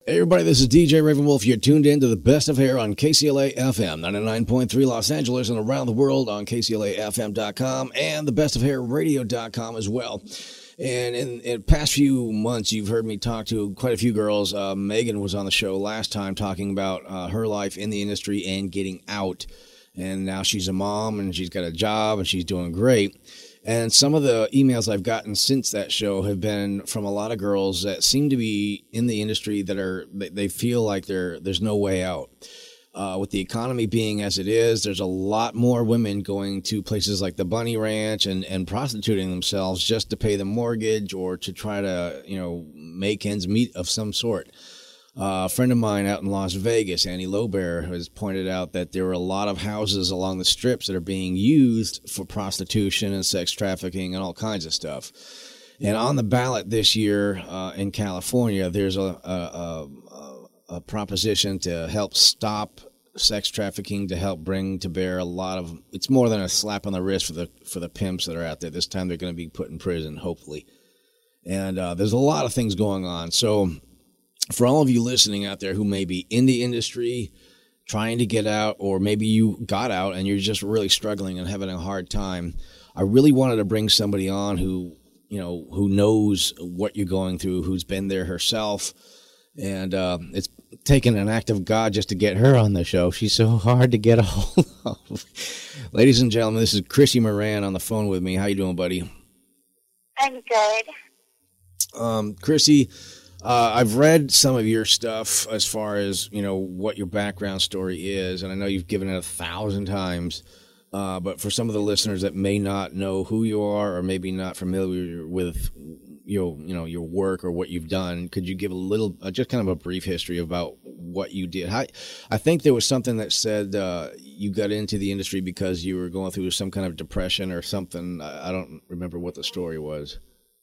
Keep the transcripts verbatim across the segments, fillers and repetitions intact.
Hey everybody, this is D J Raven Wolf. You're tuned in to the Best of Hair on K C L A F M, ninety-nine point three Los Angeles and around the world on K C L A F M dot com and the best of hair radio dot com as well. And in, in the past few months, you've heard me talk to quite a few girls. Uh, Megan was on the show last time talking about uh, her life in the industry and getting out. And now she's a mom and she's got a job and she's doing great. And some of the emails I've gotten since that show have been from a lot of girls that seem to be in the industry that are they feel like they're, there's no way out. Uh, with the economy being as it is, there's a lot more women going to places like the Bunny Ranch and, and prostituting themselves just to pay the mortgage or to try to, you know, make ends meet of some sort. Uh, a friend of mine out in Las Vegas, Annie Lobear, has pointed out that there are a lot of houses along the strips that are being used for prostitution and sex trafficking and all kinds of stuff. And on the ballot this year uh, in California, there's a, a, a, a proposition to help stop sex trafficking, to help bring to bear a lot of, it's more than a slap on the wrist for the for the pimps that are out there. This time they're going to be put in prison, hopefully. And uh, there's a lot of things going on. So for all of you listening out there who may be in the industry, trying to get out, or maybe you got out and you're just really struggling and having a hard time, I really wanted to bring somebody on who, you know, who knows what you're going through, who's been there herself. And uh, it's taken an act of God just to get her on the show. She's so hard to get a hold of. Ladies and gentlemen, this is Chrissy Moran on the phone with me. How you doing, buddy? I'm good. Um, Chrissy, Uh, I've read some of your stuff as far as, you know, what your background story is, and I know you've given it a thousand times, uh, but for some of the listeners that may not know who you are or maybe not familiar with your, you know, your work or what you've done, could you give a little, uh, just kind of a brief history about what you did? How, I think there was something that said uh, you got into the industry because you were going through some kind of depression or something. I, I don't remember what the story was.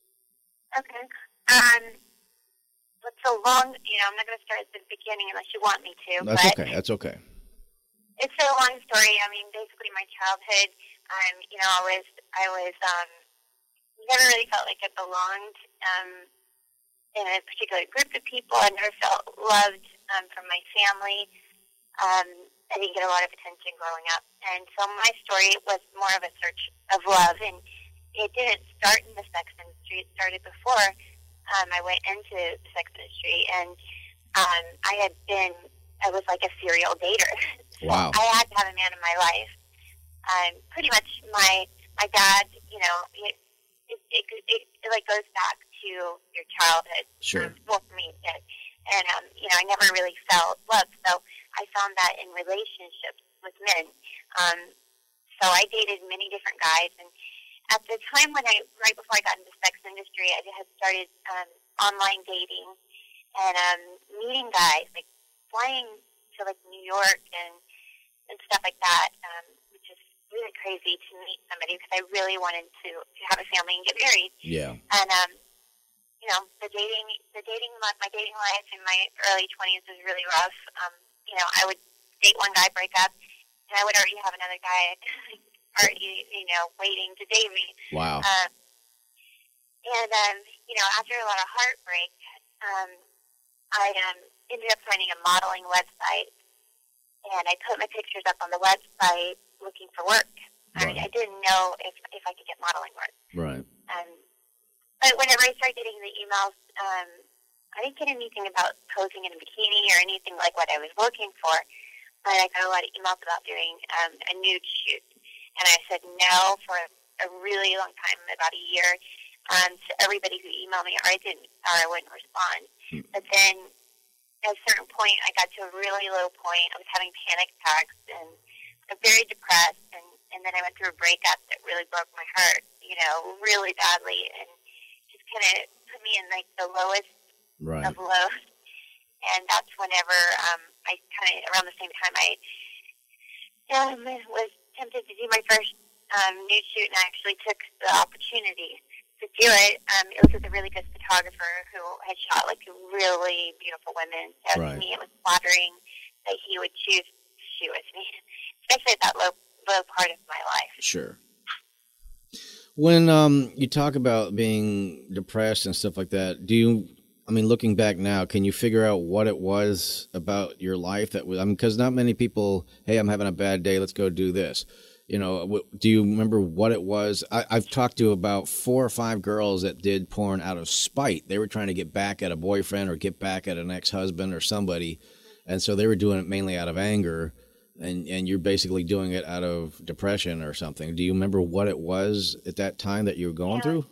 Okay. Um... It's so long, you know, I'm not going to start at the beginning unless you want me to. That's but okay. That's okay. It's a long story. I mean, basically my childhood, um, you know, I was, I was, um, never really felt like I belonged, um, in a particular group of people. I never felt loved, um, from my family. Um, I didn't get a lot of attention growing up. And so my story was more of a search of love. And it didn't start in the sex industry. It started before. Um, I went into the sex industry, and um, I had been, I was like a serial dater. Wow. I had to have a man in my life. Um, pretty much my my dad, you know, it, it, it, it, it like goes back to your childhood. Sure. Um, well, for me, it did. And, um, you know, I never really felt love, so I found that in relationships with men. Um, so I dated many different guys, and at the time when I, right before I got into the sex industry, I had started um, online dating and um, meeting guys, like flying to like New York and and stuff like that, um, which is really crazy to meet somebody because I really wanted to, to have a family and get married. Yeah. And um, you know, the dating, the dating, my dating life in my early twenties was really rough. Um, you know, I would date one guy, break up, and I would already have another guy. Already, you know, waiting to date me. Wow. Um, and, um, you know, after a lot of heartbreak, um, I um, ended up finding a modeling website, and I put my pictures up on the website looking for work. Right. I, I didn't know if if I could get modeling work. Right. Um, but whenever I started getting the emails, um, I didn't get anything about posing in a bikini or anything like what I was looking for, but I got a lot of emails about doing um, a nude shoot. And I said no for a really long time, about a year, um, to everybody who emailed me, or I didn't, or I wouldn't respond. Hmm. But then, at a certain point, I got to a really low point. I was having panic attacks, and I'm very depressed. And, and then I went through a breakup that really broke my heart, you know, really badly, and just kind of put me in like the lowest right. of lows. And that's whenever um, I kind of around the same time I um, was tempted to do my first um, nude shoot, and I actually took the opportunity to do it. Um, it was with a really good photographer who had shot like really beautiful women. So right. to me, it was flattering that he would choose to shoot with me, especially at that low low part of my life. Sure. When um, you talk about being depressed and stuff like that, do you I mean, looking back now, can you figure out what it was about your life that was, I mean, because not many people, hey, I'm having a bad day, let's go do this. You know, do you remember what it was? I, I've talked to about four or five girls that did porn out of spite. They were trying to get back at a boyfriend or get back at an ex-husband or somebody. And so they were doing it mainly out of anger. And, and you're basically doing it out of depression or something. Do you remember what it was at that time that you were going yeah. through?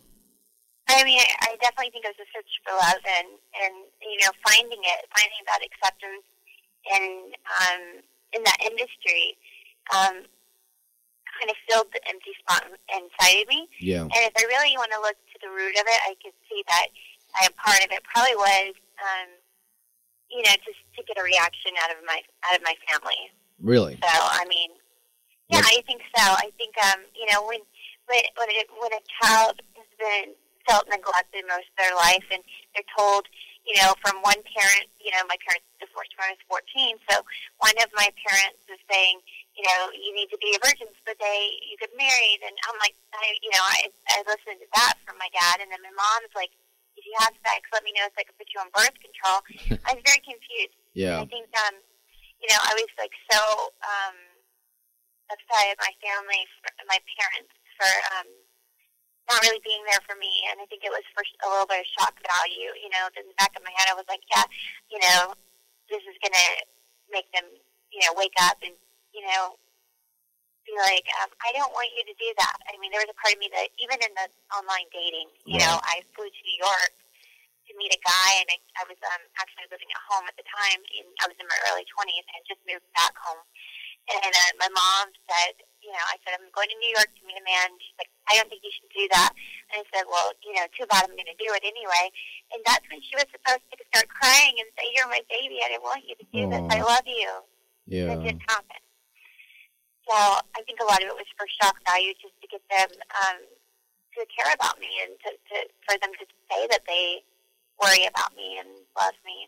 I mean, I, I definitely think it was a search for love and, and you know, finding it, finding that acceptance in, um, in that industry. Um, kind of filled the empty spot inside of me. Yeah. And if I really want to look to the root of it, I could see that I, part of it probably was, um, you know, just to get a reaction out of my out of my family. Really? So I mean, yeah, what? I think so. I think um, you know, when when when, it, when a child has been felt neglected most of their life, and they're told, you know, from one parent, you know, my parents divorced when I was fourteen, so one of my parents was saying, you know, you need to be a virgin so that they, you get married. And I'm like, I, you know, I, I listened to that from my dad. And then my mom's like, if you have sex, let me know so I can put you on birth control. I was very confused. Yeah. I think, um, you know, I was like so um, upset at my family, for, my parents, for um, not really being there for me. And I think it was for a little bit of shock value. You know, in the back of my head, I was like, yeah, you know, this is going to make them, you know, wake up and, you know, be like, um, I don't want you to do that. I mean, there was a part of me that, even in the online dating, you right. know, I flew to New York to meet a guy, and I, I was um, actually living at home at the time. In, I was in my early twenties, and just moved back home. And uh, my mom said, you know, I said, I'm going to New York to meet a man. She's like, I don't think you should do that. And I said, well, you know, too bad, I'm going to do it anyway. And that's when she was supposed to start crying and say, you're my baby. I didn't want you to do Aww. this. I love you. Yeah. That didn't happen. So I think a lot of it was for shock value, just to get them um, to care about me and to, to for them to say that they worry about me and love me.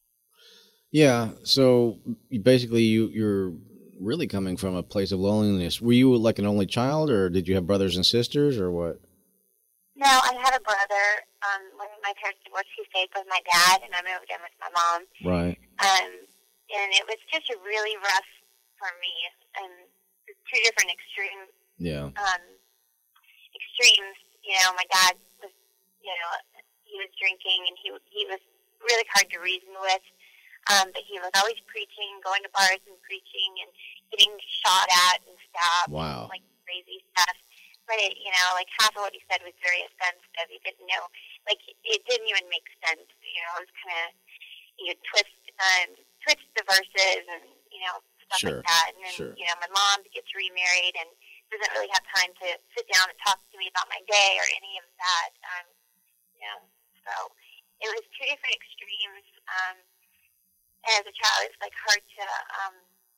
Yeah. So you basically, you you're really coming from a place of loneliness. Were you like an only child, or did you have brothers and sisters, or what? No, I had a brother. Um, when my parents divorced, he stayed with my dad, and I moved in with my mom. Right. Um, and it was just a really rough for me, and two different extremes. Yeah. Um, extremes. You know, my dad was, you know, he was drinking, and he he was really hard to reason with. Um, but he was always preaching, going to bars and preaching, and getting shot at and stabbed. Wow. And, like crazy stuff. But it, you know, like half of what he said was very offensive. He didn't know, like it didn't even make sense. You know, it was kind of, he would twist, um, twist the verses and you know stuff sure. like that. And then Sure. you know, my mom gets remarried and doesn't really have time to sit down and talk to me about my day or any of that. Um, you know, so it was two different extremes. Um, and as a child, it's like hard to um,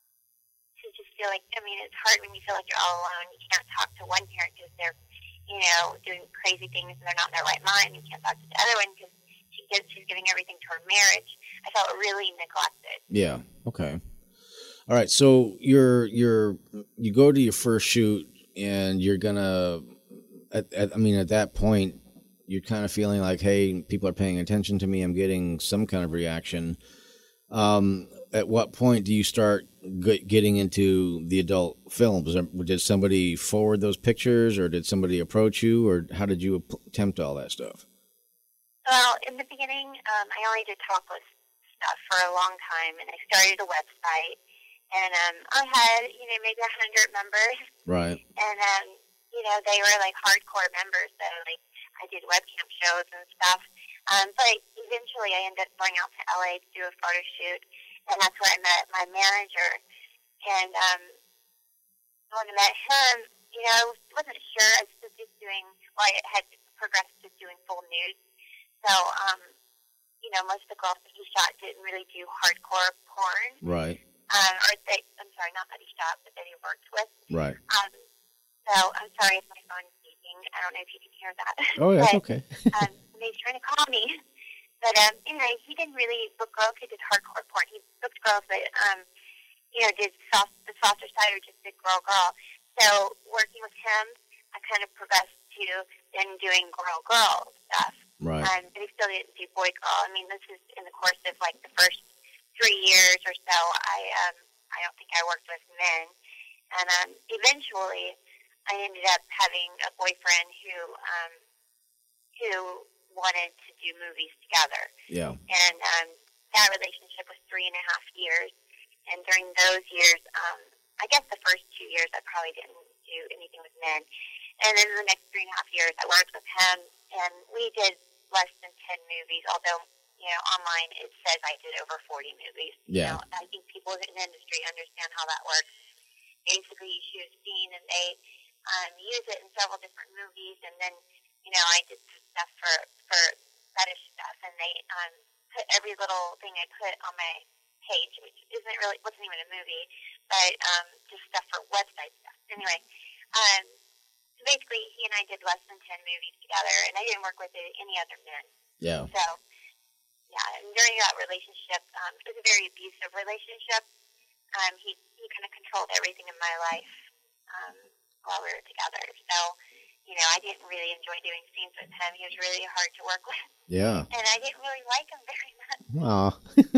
to just feel like, I mean, it's hard when you feel like you're all alone. You can't talk to one parent because they're, you know, doing crazy things and they're not in their right mind. You can't talk to the other one because she gives, she's giving everything to her marriage. I felt really neglected. Yeah. Okay. All right. So you're you're you go to your first shoot and you're gonna. At, at, I mean, at that point, you're kind of feeling like, hey, people are paying attention to me. I'm getting some kind of reaction. Um, at what point do you start g- getting into the adult films? Did somebody forward those pictures, or did somebody approach you, or how did you attempt all that stuff? Well, in the beginning, um, I only did talkless stuff for a long time, and I started a website, and um, I had, you know, maybe a hundred members. Right. And, um, you know, they were like hardcore members, so like I did webcam shows and stuff. Um, but eventually I ended up going out to L A to do a photo shoot, and that's where I met my manager. And um, when I met him, you know, I wasn't sure. I was just doing, well, I had progressed to doing full nude. So, um, you know, most of the girls that he shot didn't really do hardcore porn. Right. Um, or they, I'm sorry, not that he shot, but that he worked with. Right. Um, so I'm sorry if my phone's beeping. I don't know if you can hear that. Oh, yeah, that's but, okay. um, he's trying to call me. But um, anyway, he didn't really book girls who did hardcore porn. He booked girls that, um, you know, did soft, the softer side or just did girl-girl. So working with him, I kind of progressed to then doing girl-girl stuff. Right. Um, but he still didn't do boy girl. I mean, this is in the course of like the first three years or so. I um, I don't think I worked with men, and um, eventually I ended up having a boyfriend who um, who wanted to do movies together. Yeah. And um, that relationship was three and a half years. And during those years, um, I guess the first two years I probably didn't do anything with men. And then the next three and a half years I worked with him, and we did less than ten movies, although, you know, online it says I did over forty movies. Yeah. You know, I think people in the industry understand how that works. Basically, you shoot a scene and they um, use it in several different movies, and then, you know, I did some stuff for, for fetish stuff, and they um, put every little thing I put on my page, which isn't really, wasn't even a movie, but um, just stuff for website stuff. Anyway, um, so basically, he and I did less than ten movies together, and I didn't work with any other men. Yeah. So, yeah, and during that relationship, um, it was a very abusive relationship. Um, he, he kind of controlled everything in my life um, while we were together. So, you know, I didn't really enjoy doing scenes with him. He was really hard to work with. Yeah. And I didn't really like him very much. Aw.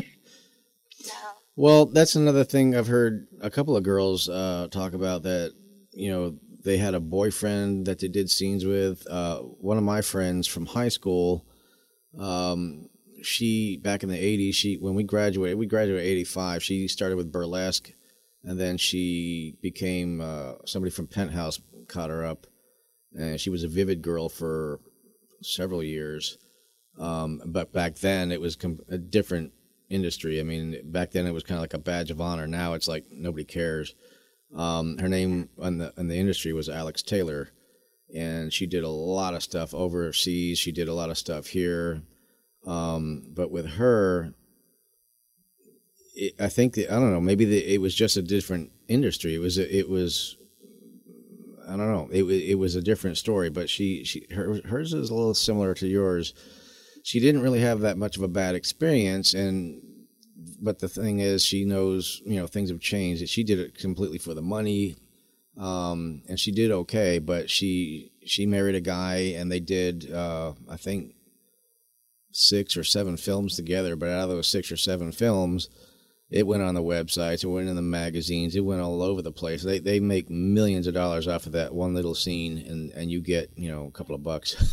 So, Well, that's another thing I've heard a couple of girls uh, talk about, that, you know, they had a boyfriend that they did scenes with. Uh, one of my friends from high school, um, she, back in the eighties, she, when we graduated, we graduated in eighty-five, she started with burlesque, and then she became, uh, somebody from Penthouse caught her up, and she was a Vivid girl for several years. Um, but back then it was com- a different industry. I mean, back then it was kind of like a badge of honor. Now it's like nobody cares. Um, her name on the in the industry was Alex Taylor, and she did a lot of stuff overseas. She did a lot of stuff here. Um, but with her, it, I think the, I don't know. Maybe the, it was just a different industry. It was it was I don't know. It it was a different story. But she she her, hers is a little similar to yours. She didn't really have that much of a bad experience, and but the thing is, she knows, you know, things have changed. She did it completely for the money, um, and she did okay. But she she married a guy, and they did, uh, I think, six or seven films together. But out of those six or seven films, it went on the websites, it went in the magazines, it went all over the place. They they make millions of dollars off of that one little scene, and, and you get, you know, a couple of bucks.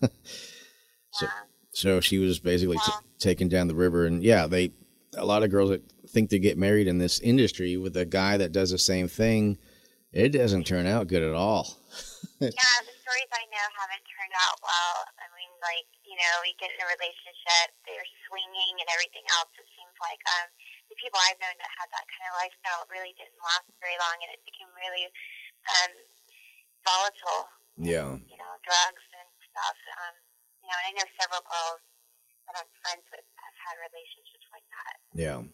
so. yeah. So she was basically Yeah. t- taken down the river, and yeah, they a lot of girls that think they get married in this industry with a guy that does the same thing. It doesn't turn out good at all. Yeah, the stories I know haven't turned out well. I mean, like, you know, you get in a relationship, they're swinging and everything else. It seems like um, the people I've known that had that kind of lifestyle really didn't last very long, and it became really um, volatile. Yeah. You know, drugs and stuff. Um, you know, and I know several girls that I'm friends with have had relationships like that. Yeah.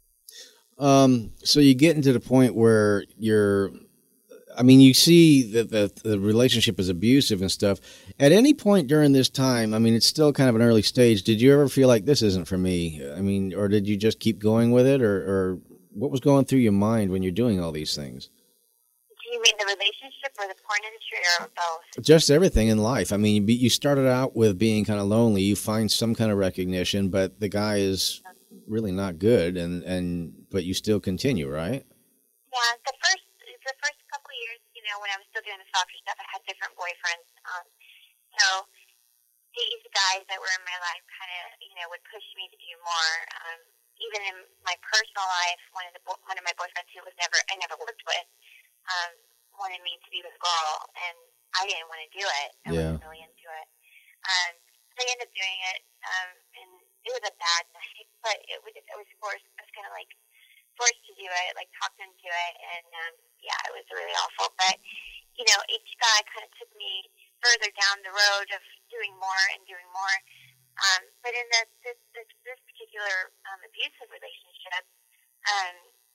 Um. So you get into the point where you're. I mean, you see that the, the relationship is abusive and stuff. At any point during this time, I mean, it's still kind of an early stage. Did you ever feel like this isn't for me? I mean, or did you just keep going with it, or, or what was going through your mind when you're doing all these things? Do you mean the relationship or the porn industry or both? Just everything in life. I mean, you started out with being kind of lonely. You find some kind of recognition, but the guy is really not good, and, and but you still continue, right? Yeah, the first the first couple of years, you know, when I was still doing the soccer stuff, I had different boyfriends. Um, so these guys that were in my life kind of, you know, would push me to do more. Um, even in my personal life, one of the one of my boyfriends who was never I never worked with. Um, wanted me to be with a girl, and I didn't want to do it. I Yeah. wasn't really into it. Um, so I ended up doing it, um, and it was a bad night, but it was, it was forced. I was kind of like forced to do it, like talked into it, and um, yeah, it was really awful. But you know, each guy kind of took me further down the road of doing more and doing more. Um, but in this this this, this particular um, abusive relationship, um,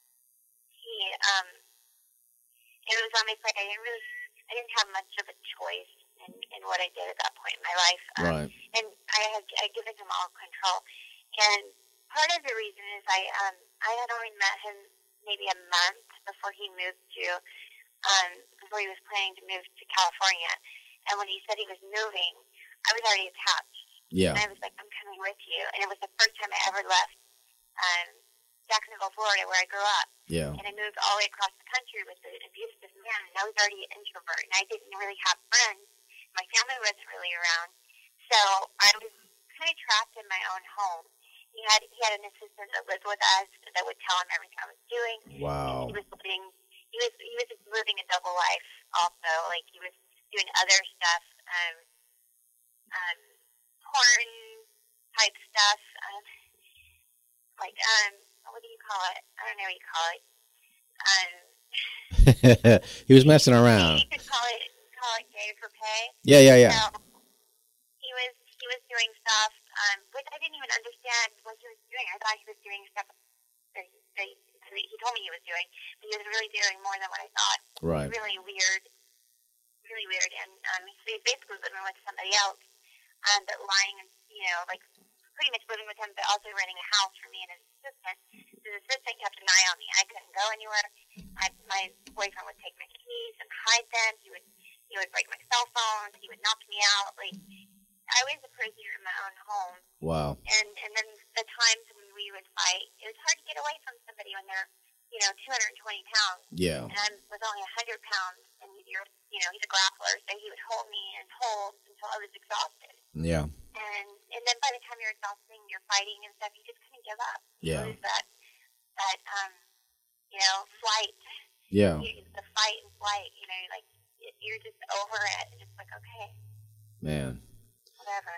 he um. It was almost like I didn't really, I didn't have much of a choice in, in what I did at that point in my life. Um, Right. And I had I given him all control. And part of the reason is I um I had only met him maybe a month before he moved to um before he was planning to move to California. And when he said he was moving, I was already attached. Yeah. And I was like, I'm coming with you. And it was the first time I ever left um, Jacksonville, Florida, where I grew up. Yeah. And I moved all the way across the country with an abusive man, and I was already an introvert, and I didn't really have friends. My family wasn't really around. So I was kind of trapped in my own home. He had he had an assistant that lived with us that would tell him everything I was doing. Wow. And he was living he was he was living a double life also. Like he was doing other stuff, um, um, porn type stuff, um, like um, what do you call it? I don't know what you call it. Um, he was messing around. You could call it call it gay for pay. Yeah, yeah, yeah. So he was he was doing stuff, um, which I didn't even understand what he was doing. I thought he was doing stuff that he, that he told me he was doing, but he was really doing more than what I thought. Right. Really weird, really weird. And um, so he's basically living with somebody else, um, but lying, and you know, like pretty much living with him, but also renting a house for me and his assistant. His assistant kept an eye on me. I couldn't go anywhere. I, my boyfriend would take my keys and hide them. He would he would break my cell phone. He would knock me out. Like I was a prisoner in my own home. Wow. And and then the times when we would fight, it was hard to get away from somebody when they're, you know, two hundred twenty pounds. Yeah. And I was only one hundred pounds, and you're, you know, he's a grappler, so he would hold me and hold until I was exhausted. Yeah. And and then by the time you're exhausted and you're fighting and stuff, you just kind of give up. Yeah. You lose that, that, um, you know, flight. Yeah. You, the fight and flight, you know, like, you're just over it. It's like, okay. Man. Whatever.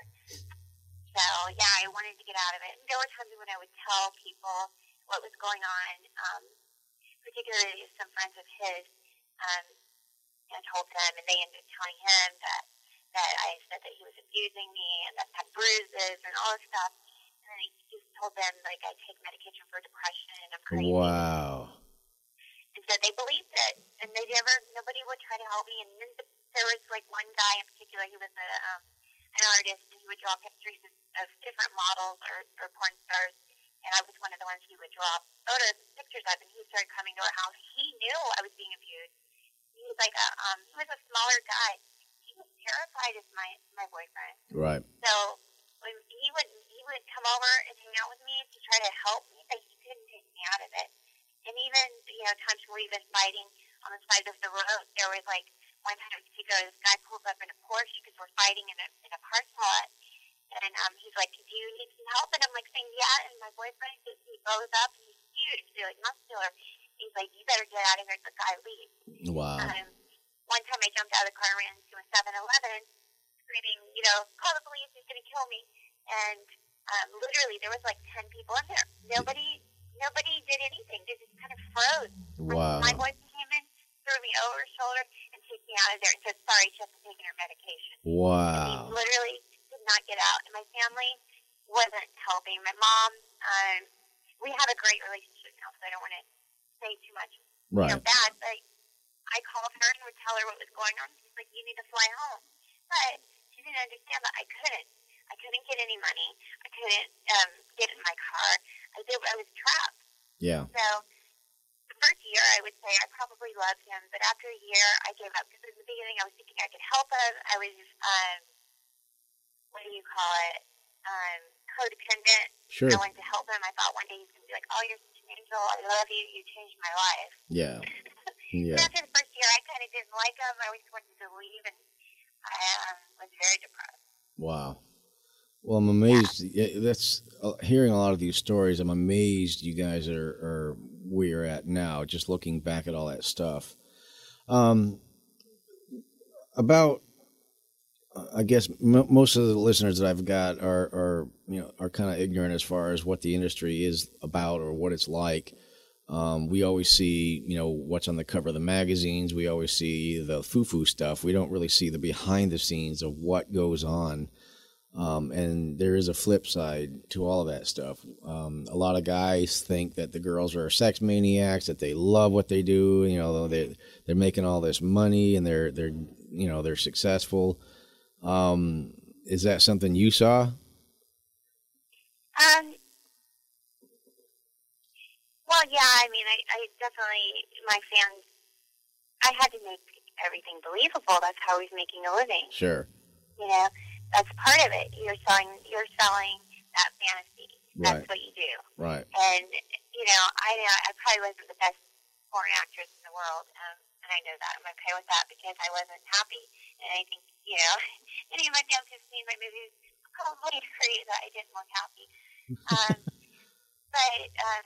So, yeah, I wanted to get out of it. And there were times when I would tell people what was going on, um, particularly some friends of his, um, and told them, and they ended up telling him that, that I said that he was abusing me and that I had bruises and all this stuff. And then he just told them, like, I take medication for depression and I'm crazy. Wow. And so they believed it. And they never, nobody would try to help me. And then there was, like, one guy in particular, he was a, um, an artist, and he would draw pictures of, of different models or, or porn stars. And I was one of the ones he would draw photos and pictures of, and he started coming to our house. He knew I was being abused. He was like a, um, he was a smaller guy. He was terrified of my, my boyfriend. Right. So when he would, he would come over and hang out with me to try to help me, but he couldn't take me out of it. And even, you know, times where we've been fighting on the side of the road, there was like one time in particular, this guy pulls up in a Porsche because we're fighting in a, in a parking lot. And um, he's like, do you need some help? And I'm like saying, yeah. And my boyfriend, just, he goes up, and he's huge, he's like muscular. He's like, you better get out of here. The guy leaves. Wow. Um, one time I jumped out of the car and ran into a seven eleven, screaming, you know, call the police, he's going to kill me. And um, literally there was like ten people in there. Nobody nobody did anything. They just kind of froze. Wow. My boyfriend came in, threw me over his shoulder, and took me out of there and said, sorry, she hasn't taken her medication. Wow. And he literally did not get out. And my family wasn't helping. My mom, um, we have a great relationship now, so I don't want to say too much, Right. you know, bad, but I called her and would tell her what was going on. She's like, you need to fly home. But she didn't understand that I couldn't. I couldn't get any money. I couldn't um, get in my car. I did. I was trapped. Yeah. So the first year, I would say I probably loved him, but after a year, I gave up because in the beginning, I was thinking I could help him. I was, um, what do you call it, um, codependent. Sure. I wanted to help him. I thought one day he's going to be like, oh, you're such an angel. I love you. You changed my life. Yeah. Yeah. And after the first year, I kind of didn't like him. I always wanted to leave, and I um, was very depressed. Wow. Well, I'm amazed. Yeah. That's uh, hearing a lot of these stories. I'm amazed you guys are, are where you're at now. Just looking back at all that stuff. Um, about, I guess m- most of the listeners that I've got are, are you know, are kind of ignorant as far as what the industry is about or what it's like. Um, we always see, you know, what's on the cover of the magazines. We always see the foo-foo stuff. We don't really see the behind the scenes of what goes on. Um, and there is a flip side to all of that stuff. Um, a lot of guys think that the girls are sex maniacs, that they love what they do. You know, they they're making all this money and they're they're you know they're successful. Um, is that something you saw? Um. Well, yeah. I mean, I, I definitely my fans. I had to make everything believable. That's how he's making a living. Sure. You know. that's part of it. You're selling, you're selling that fantasy. That's Right. what you do. Right. And, you know, I I probably wasn't the best porn actress in the world, um, and I know that. I'm okay with that because I wasn't happy. And I think, you know, any of my fans who've seen my movies probably agree that I didn't look happy. Um, but, um,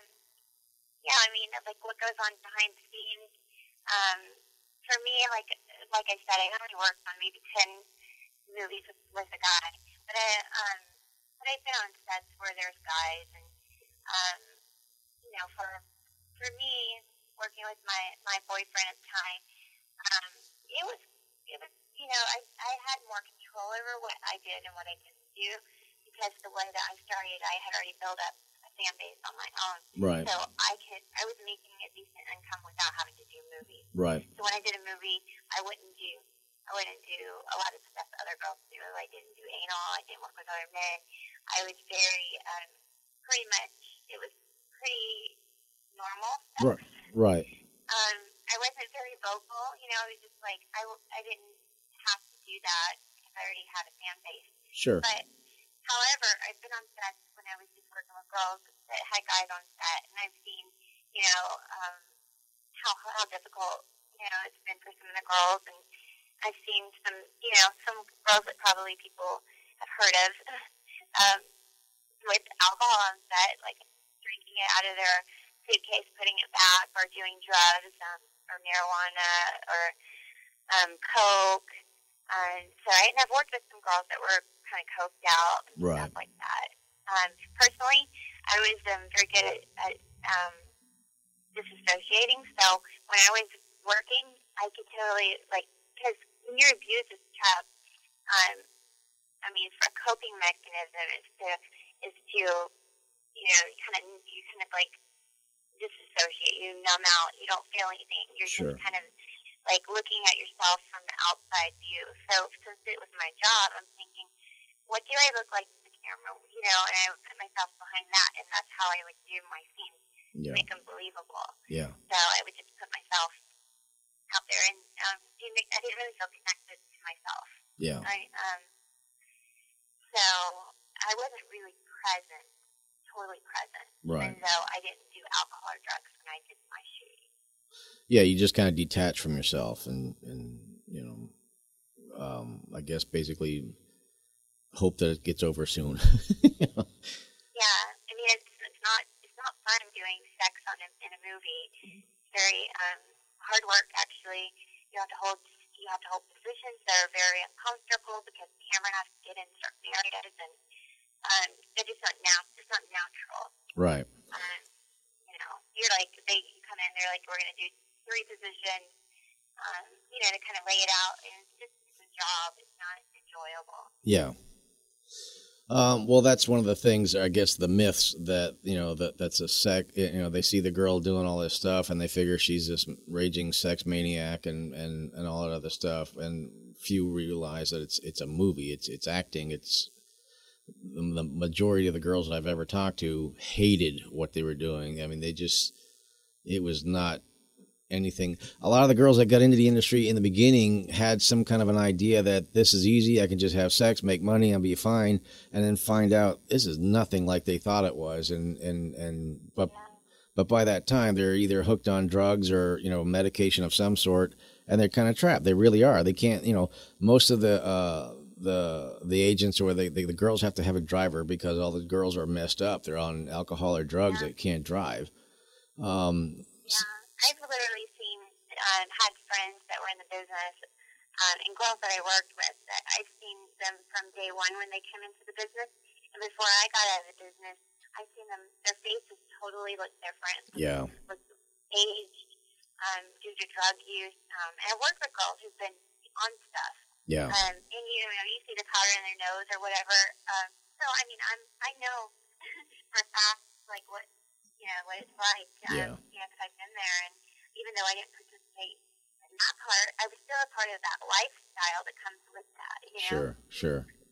yeah, I mean, like what goes on behind the scenes. Um, for me, like like I said, I only worked on maybe ten movies with, with a guy, but I um, but I've been on sets where there's guys, and um, you know, for for me, working with my my boyfriend at the time, um, it was it was you know, I I had more control over what I did and what I didn't do because the way that I started, I had already built up a fan base on my own. Right. So I could I was making a decent income without having to do movies. Right. So when I did a movie, I wouldn't do I wouldn't do a lot of the stuff that other girls do. I didn't do anal. I didn't work with other men. I was very um, pretty much. It was pretty normal. Right. Right. Um, I wasn't very vocal. You know, it was just like I I didn't have to do that because I already had a fan base. Sure. But however, I've been on sets when I was just working with girls that had guys on set, and I've seen, you know, um, how how difficult, you know, it's been for some of the girls, and I've seen some, you know, some girls that probably people have heard of, um, with alcohol on set, like drinking it out of their suitcase, putting it back, or doing drugs, um, or marijuana, or um, coke. And so I, and I've worked with some girls that were kind of coked out and Right. stuff like that. Um, personally, I was um, very good at, at um, disassociating. So when I was working, I could totally, like, because when you're abused as a child, um, I mean, for a coping mechanism is to, is to, you know, kind of, you kind of like disassociate, you numb out, you don't feel anything. You're Sure. just kind of like looking at yourself from the outside view. So since it was my job, I'm thinking, what do I look like to the camera? You know, and I would put myself behind that, and that's how I would do my scenes to Yeah. make them believable. Yeah. So I would just put myself out there, and um, didn't make, I didn't really feel connected to myself. Yeah. I, um, so I wasn't really present, totally present, Right. even though I didn't do alcohol or drugs when I did my shooting. Yeah, you just kind of detach from yourself and, and you know, um, I guess basically hope that it gets over soon. You know? Yeah, I mean it's it's not it's not fun doing sex on a, in a movie. It's very um, hard work actually. You have to hold you have to hold positions that are very uncomfortable because the camera has to get in certain areas, and um, they're just not now it's not natural. Right. Um, you know, you're like they come in, they're like we're gonna do three positions. Um, you know, to kind of lay it out, and it's just it's a job. It's not enjoyable. Yeah. Um, well, that's one of the things, I guess, the myths that, you know, that that's a sec, you know, they see the girl doing all this stuff and they figure she's this raging sex maniac and, and, and all that other stuff. And few realize that it's, it's a movie. It's, it's acting. It's the majority of the girls that I've ever talked to hated what they were doing. I mean, they just, it was not anything. A lot of the girls that got into the industry in the beginning had some kind of an idea that this is easy. I can just have sex, make money, and be fine. And then find out this is nothing like they thought it was. And, and, and, but, but by that time they're either hooked on drugs or, you know, medication of some sort, and they're kind of trapped. They really are. They can't, you know, most of the, uh, the, the agents or they, they, the girls have to have a driver because all the girls are messed up. They're on alcohol or drugs. Yeah. They can't drive. Um, Yeah, I've literally seen, um, had friends that were in the business, um, and girls that I worked with, that I've seen them from day one when they came into the business, and before I got out of the business, I've seen them, their faces totally look different. Yeah. Look aged, um, due to drug use, um, and I worked with girls who've been on stuff. Yeah. Um, and you know, you see the powder in their nose or whatever, um, so I mean, I'm, I know for a fact, like, what, you know, what it's like, um, Yeah. you know, because I've been there, and even though I didn't participate in that part, I was still a part of that lifestyle that comes with that, you know? Sure, sure.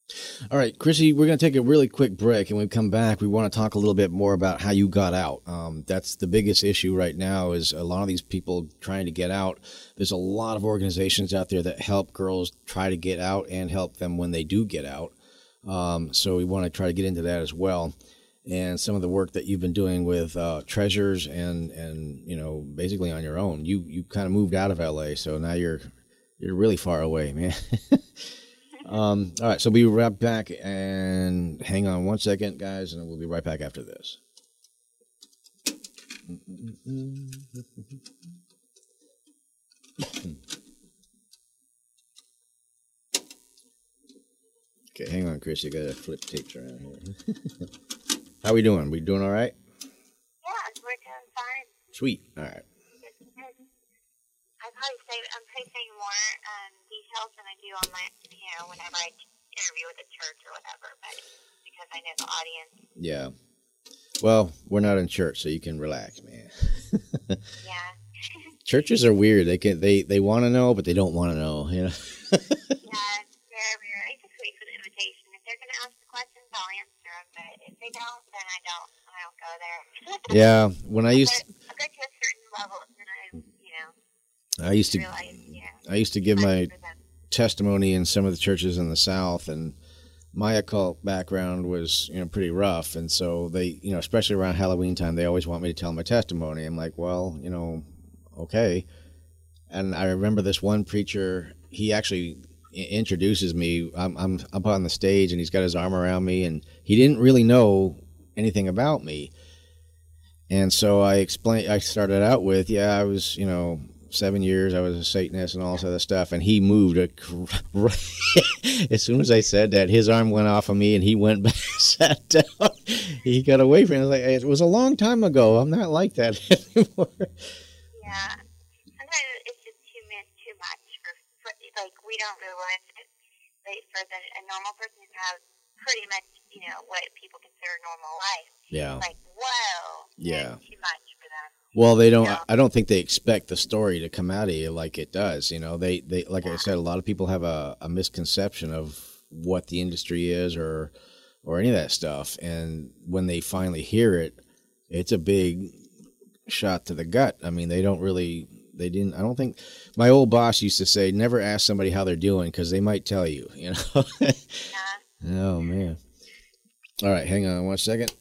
All right, Chrissy, we're going to take a really quick break, and when we come back, we want to talk a little bit more about how you got out. Um, that's the biggest issue right now is a lot of these people trying to get out. There's a lot of organizations out there that help girls try to get out and help them when they do get out. Um, so we want to try to get into that as well. And some of the work that you've been doing with uh, Treasures and, and, you know, basically on your own. You you kind of moved out of L A, so now you're you're really far away, man. Um, all right, so we'll be right back, and hang on one second, guys, and we'll be right back after this. Okay, hang on, Chris. You got to flip tapes around here. How we doing? We doing all right? Yeah, we're doing fine. Sweet. All right. I'd probably say I'm probably saying more um, details than I do on my, you know, whenever I interview with a church or whatever, but because I know the audience. Yeah. Well, we're not in church, so you can relax, man. Yeah. Churches are weird. They can they they want to know, but they don't want to know. You know. Yeah, it's very weird. I just wait for the invitation. If they're going to ask the questions, I'll answer them. But if they don't, then I don't. I don't go there. Yeah. When I used. I go to a certain level, and I, you know. I used to, realize, yeah, I used to give my testimony in some of the churches in the South, and my occult background was, you know, pretty rough. And so they, you know, especially around Halloween time, they always want me to tell my testimony. I'm like, well, you know, okay. And I remember this one preacher, he actually introduces me. I'm, I'm up on the stage, and he's got his arm around me, and he didn't really know anything about me. And so I explained, I started out with, yeah, I was, you know, seven years, I was a Satanist and all this other stuff, and he moved. A, as soon as I said that, his arm went off of me, and he went back, sat down. He got away from it. I was like, it was a long time ago. I'm not like that anymore. Yeah. Sometimes it's just too much, too much for, for like, we don't realize it. Like, for the, a normal person who has pretty much, you know, what people consider normal life. Yeah. Like, whoa. Yeah. Too much for them. Well, they don't. You know? I don't think they expect the story to come out of you like it does. You know, they, they like yeah. I said, a lot of people have a, a misconception of what the industry is, or, or any of that stuff. And when they finally hear it, it's a big shot to the gut. I mean, they don't really. They didn't. I don't think. My old boss used to say, "Never ask somebody how they're doing, because they might tell you." You know. Yeah. Oh man. All right, hang on one second.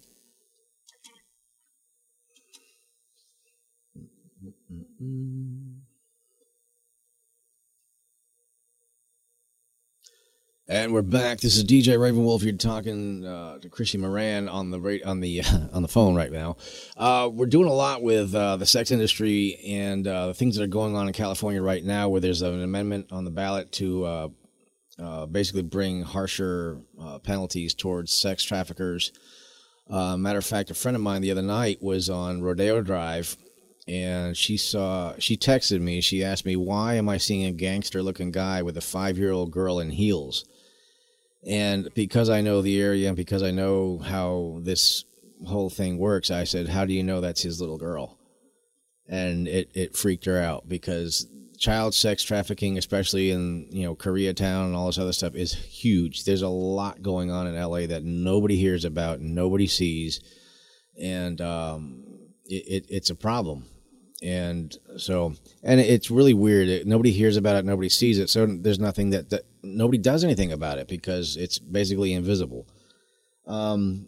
And we're back. This is D J Ravenwolf. You're talking uh, to Chrissy Moran on the ra- on the uh, on the phone right now. Uh, we're doing a lot with uh, the sex industry and uh, the things that are going on in California right now, where there's an amendment on the ballot to uh, uh, basically bring harsher uh, penalties towards sex traffickers. Uh, matter of fact, a friend of mine the other night was on Rodeo Drive, and she saw, she texted me. She asked me, why am I seeing a gangster-looking guy with a five-year-old girl in heels? And because I know the area and because I know how this whole thing works, I said, how do you know that's his little girl? And it, it freaked her out, because child sex trafficking, especially in, you know, Koreatown and all this other stuff, is huge. There's a lot going on in L A that nobody hears about, nobody sees, and um, it, it, it's a problem. And so, and it's really weird. It, nobody hears about it, nobody sees it, so there's nothing that, that nobody does anything about it, because it's basically invisible. Um,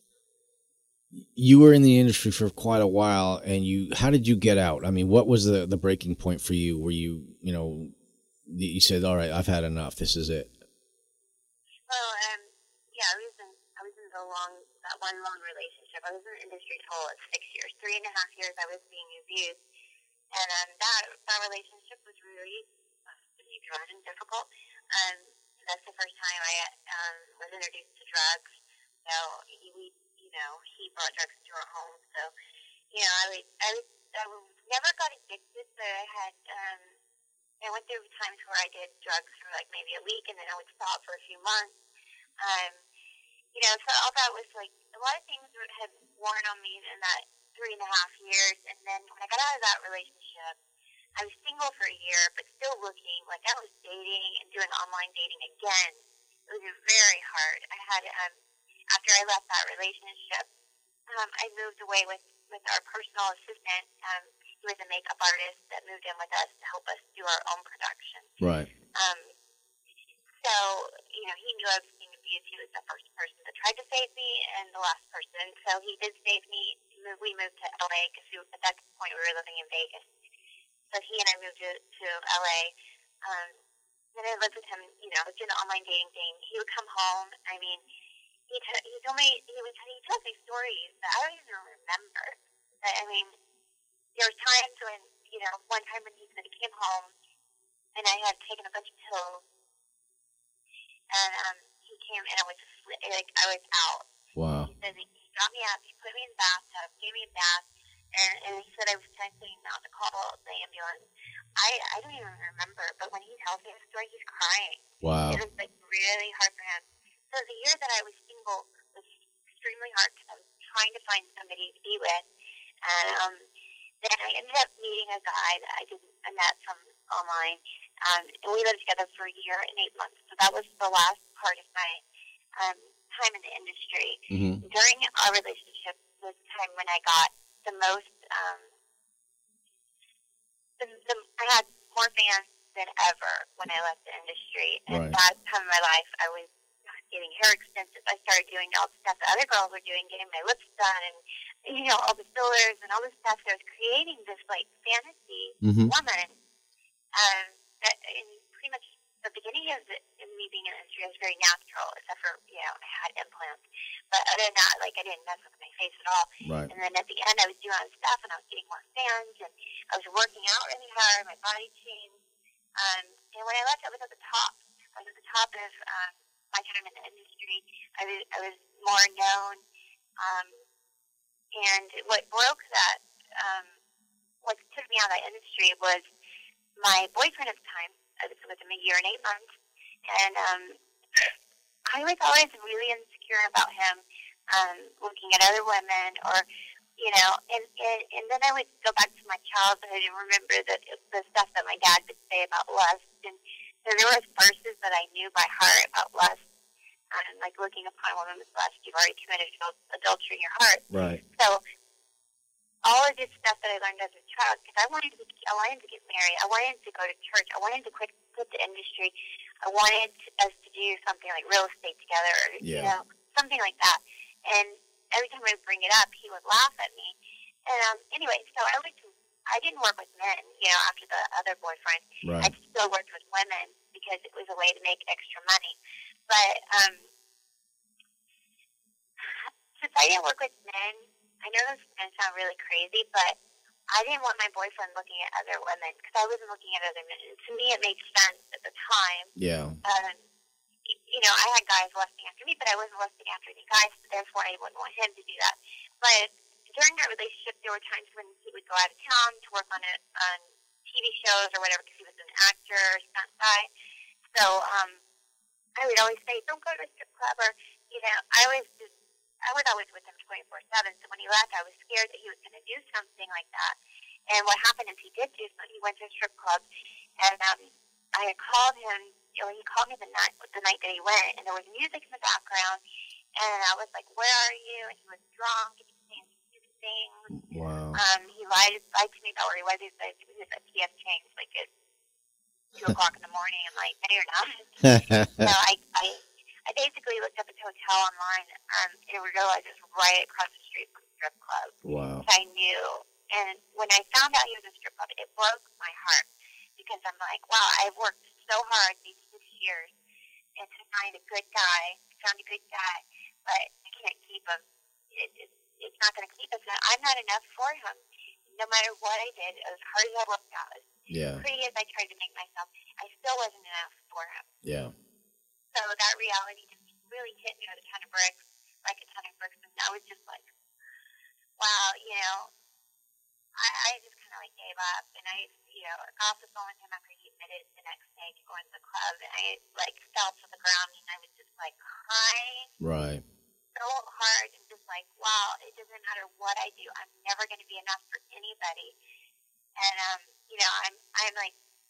you were in the industry for quite a while, and you, how did you get out? I mean, what was the, the breaking point for you? Were you, you know, you said, all right, I've had enough, this is it? Well, um, yeah, I was in, I was in the long, that one long relationship. I was in the industry total of six years, three and a half years I was being abused. And um, that, that relationship was really, to be blunt, and difficult. Um, that's the first time I um, was introduced to drugs. So he, we, you know, he brought drugs into our home. So, you know, I was, I was, I never got addicted, but I had, um, I went through times where I did drugs for like maybe a week, and then I would stop for a few months. Um, you know, so all that was like, a lot of things had worn on me in that three and a half years. And then when I got out of that relationship, I was single for a year, but still looking. Like, I was dating and doing online dating again. It it was very hard. I had, um, after I left that relationship, um, I moved away with, with our personal assistant. Um, he was a makeup artist that moved in with us to help us do our own production. Right. Um, so, you know, he knew I was being abused. He was the first person that tried to save me and the last person. So he did save me. We moved to L A because at that point we were living in Vegas. So he and I moved to, to L A. Um, and I lived with him, you know, doing the online dating thing. He would come home. I mean, he, t- he told me, he would he tells me stories that I don't even remember. But, I mean, there were times when, you know, one time when he said he came home and I had taken a bunch of pills, and um, he came and I was asleep, like I was out. Wow. He said he got me up, he put me in the bathtub, gave me a bath, and, and he said I was technically not to call the ambulance. I I don't even remember, but when he tells me the story, he's crying. Wow. It was like really hard for him. So the year that I was single was extremely hard because I was trying to find somebody to be with, and um, then I ended up meeting a guy that I didn't I met from online. Um, and we lived together for a year and eight months. So that was the last part of my um, time in the industry. Mm-hmm. During our relationship was the time when I got the most, um, the, the, I had more fans than ever when I left the industry. And Right. that time of my life, I was getting hair extensions. I started doing all the stuff that other girls were doing, getting my lips done and, you know, all the fillers and all this stuff. So I was creating this, like, fantasy mm-hmm. woman. Um, that, in pretty much the beginning of the, in me being in the industry, I was very natural, except for, you know, I had implants. But other than that, like, I didn't mess with my face at all. Right. And then at the end, I was doing all this stuff, and I was getting more fans, and I was working out really hard. My body changed. Um, and when I left, I was at the top. I was at the top of um, my time in the industry. I was, I was more known. Um, and what broke that, um, what took me out of that industry was my boyfriend at the time. I was with him a year and eight months, and um, I was always really insecure about him, um, looking at other women, or you know, and, and and then I would go back to my childhood and remember that the stuff that my dad would say about lust, and so there were verses that I knew by heart about lust, um, like looking upon a woman with lust, you've already committed adultery in your heart. Right. So all of this stuff that I learned as a child, because I wanted to, I wanted to get married, I wanted to go to church, I wanted to quit, quit the industry, I wanted us to do something like real estate together, or, yeah. you know, something like that. And every time I would bring it up, he would laugh at me. And um, anyway, so I went to, I didn't work with men, you know, after the other boyfriend. Right. I still worked with women because it was a way to make extra money. But um, since I didn't work with men, I know this is going to sound really crazy, but I didn't want my boyfriend looking at other women because I wasn't looking at other men. And to me, it made sense at the time. Yeah. Um, you know, I had guys lusting after me, but I wasn't lusting after any guys, so therefore I wouldn't want him to do that. But during our relationship, there were times when he would go out of town to work on, a, on T V shows or whatever because he was an actor or stunt guy. So um, I would always say, don't go to a strip club, or, you know, I always just, I was always with him twenty-four seven, so when he left, I was scared that he was going to do something like that. And what happened is he did do something. He went to a strip club, and um, I had called him, you know, he called me the night, the night that he went, and there was music in the background, and I was like, where are you? And he was drunk, and he was saying stupid things. Wow. Um, he lied, lied to me about where he was. He said he was at T F Chang's, like, at two o'clock in the morning. I'm like, no, you're not. So I, I I basically looked up his hotel online, um, and realized it was right across the street from the strip club. Wow. So I knew. And when I found out he was in a strip club, it broke my heart because I'm like, wow, I've worked so hard these six years and to find a good guy, found a good guy, but I can't keep him. It, it, it's not going to keep us. I'm not enough for him. No matter what I did, as hard as I worked out, as yeah. pretty as I tried to make myself, I still wasn't enough for him. Yeah. So that reality just really hit me with a ton of bricks, like a ton of bricks, and I was just like, wow, you know, I, I just kind of like gave up, and I, you know, got off the phone with him after he admitted the next day to going to the club, and I like fell to the ground, and I was just like crying, right, so hard, and just like, wow, it doesn't matter what I do, I'm never going to be enough for anybody, and um, you know, I'm, I'm like,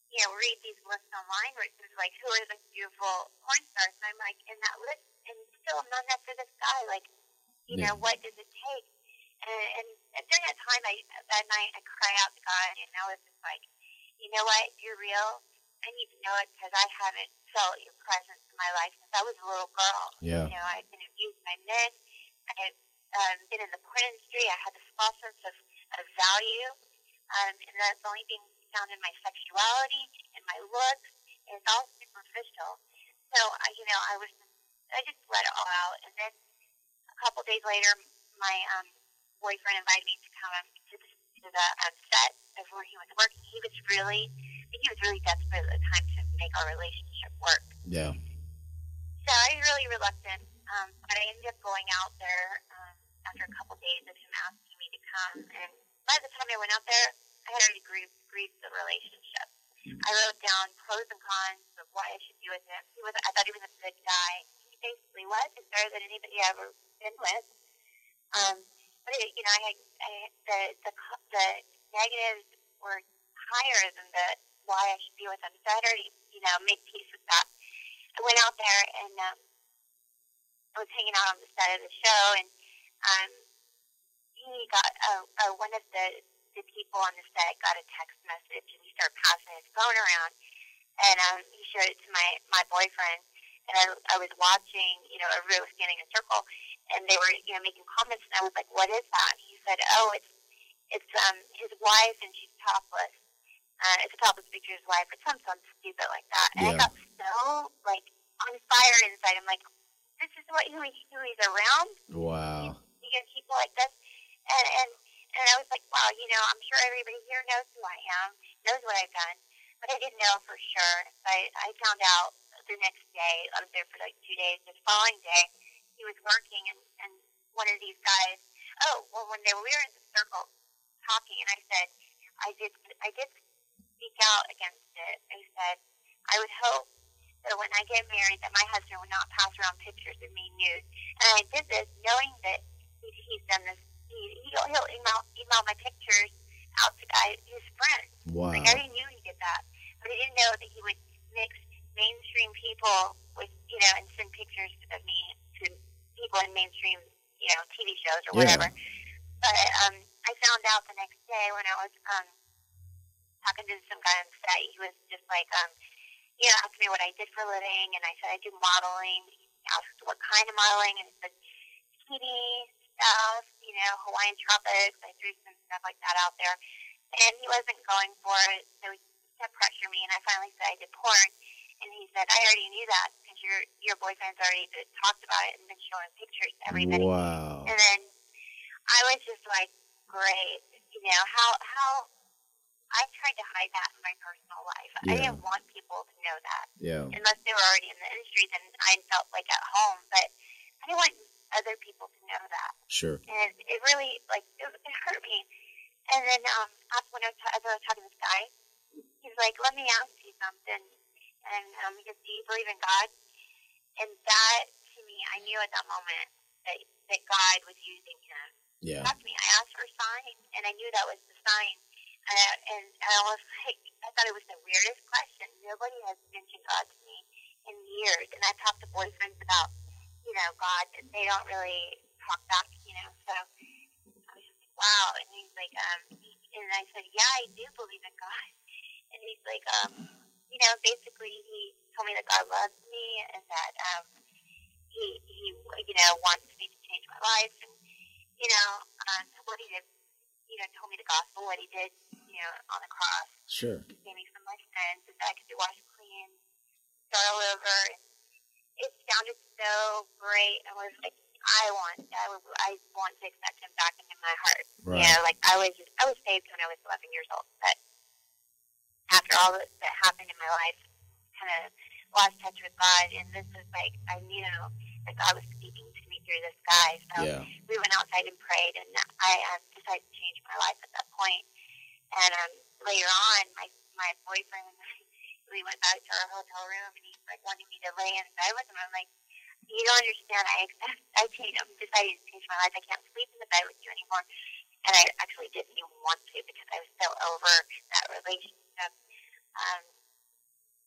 you know, read these lists online where it says, like, who are the beautiful porn stars? And I'm like, in that list, and still none after this guy. Like, you Yeah. know, what does it take? And, and during that time, I that night, I cried out to God, and I was just like, you know what? You're real. I need to know it because I haven't felt your presence in my life since I was a little girl. Yeah. You know, I've been abused by men. I've um, been in the porn industry. I had this false sense of, of value, um, and that's only being found in my sexuality and my looks, and it's all superficial. So, I, you know, I was, I just let it all out, and then a couple days later, my um, boyfriend invited me to come to the, to the um, set of where he was working. He was really, he was really desperate at the time to make our relationship work. Yeah. So I was really reluctant, um, but I ended up going out there um, after a couple days of him asking me to come. And by the time I went out there, I had already grieved, grieved the relationship. I wrote down pros and cons of why I should be with him. He was, I thought he was a good guy. He basically was. He's better than anybody I've ever been with. Um, but it, you know, I had, I, the the the negatives were higher than the why I should be with him. So I had already, you know, made peace with that. I went out there and um, I was hanging out on the set of the show, and um, he got uh, uh, one of the the people on the set got a text message, and he started passing his phone around, and um, he showed it to my my boyfriend, and I, I was watching, you know, everybody was standing in a circle, and they were, you know, making comments, and I was like, what is that? And he said, oh, it's it's um his wife, and she's topless. Uh, it's a topless picture of his wife, or something stupid like that. And Yeah. I got so like on fire inside. I'm like, this is what who, he, who he's around. Wow. You get people like this, and and and I was like, wow, you know, I'm sure everybody here knows who I am, knows what I've done, but I didn't know for sure. So I I found out the next day. I was there for like two days. The following day, he was working, and and one of these guys. Oh, well, when they were, we were in the circle talking, and I said, I did I did speak out against it. I said, I would hope that when I get married that my husband would not pass around pictures of me nude. And I did this knowing that he, he's done this. He, he'll, he'll email, email my pictures out to guys, his friends. Wow. Like, I already knew he did that. But I didn't know that he would mix mainstream people with, you know, and send pictures of me to people in mainstream, you know, T V shows or Yeah. whatever. But um, I found out the next day when I was um, talking to some guy on set. He was just like, um, you know, asked me what I did for a living, and I said I do modeling. He asked what kind of modeling, and I said bikini stuff, you know, Hawaiian tropics. I threw some stuff like that out there, and he wasn't going for it, so he kept pressuring me, and I finally said I did porn, and he said, I already knew that because your your boyfriend's already talked about it and been showing pictures to everybody. Wow. And then I was just like, great, you know, how how. I tried to hide that in my personal life. Yeah. I didn't want people to know that. Yeah. Unless they were already in the industry, then I felt like at home. But I didn't want other people to know that. Sure. And it really, like, it, it hurt me. And then um, after when I was, as I was talking to this guy, he's like, let me ask you something. And um, he goes, do you believe in God? And that, to me, I knew at that moment that, that God was using him. Yeah. He asked me. I asked for a sign, and I knew that was the sign. And I, and I was like, I thought it was the weirdest question. Nobody has mentioned God to me in years. And I've talked to boyfriends about, you know, God, and they don't really talk back, you know. So I was just like, wow. And he's like, um, he, and I said, yeah, I do believe in God. And he's like, um, you know, basically he told me that God loves me and that um, he, he, you know, wants me to change my life. And, you know, um, what he did, you know, told me the gospel, what he did, you know, on the cross. Sure. He saved me from my sins, and that I could be washed clean, start all over. And it sounded so great. I was like, I want, I, would, I want to accept him back into my heart. Right. You know, like I was, I was saved when I was eleven years old, but after all that, that happened in my life, kind of lost touch with God, and this is like, I knew that God was speaking to me through this guy. So Yeah. we went outside and prayed, and I um, decided to change my life at that point. And um, later on, my my boyfriend and I, we went back to our hotel room, and he's like wanting me to lay in bed with him. I'm like, you don't understand. I I changed. I'm deciding to change my life. I can't sleep in the bed with you anymore. And I actually didn't even want to because I was so over that relationship. Um,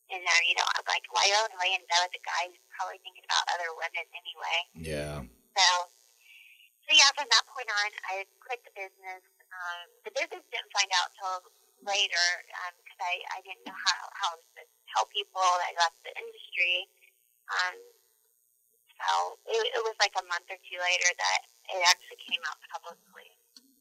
in there. You know, I'm like, why don't I lay in bed with the guy who's probably thinking about other women anyway? Yeah. So, so yeah, from that point on, I quit the business. Um, the business didn't find out till later because um, I, I didn't know how, how to tell people that I left the industry. Um, so it, it was like a month or two later that it actually came out publicly.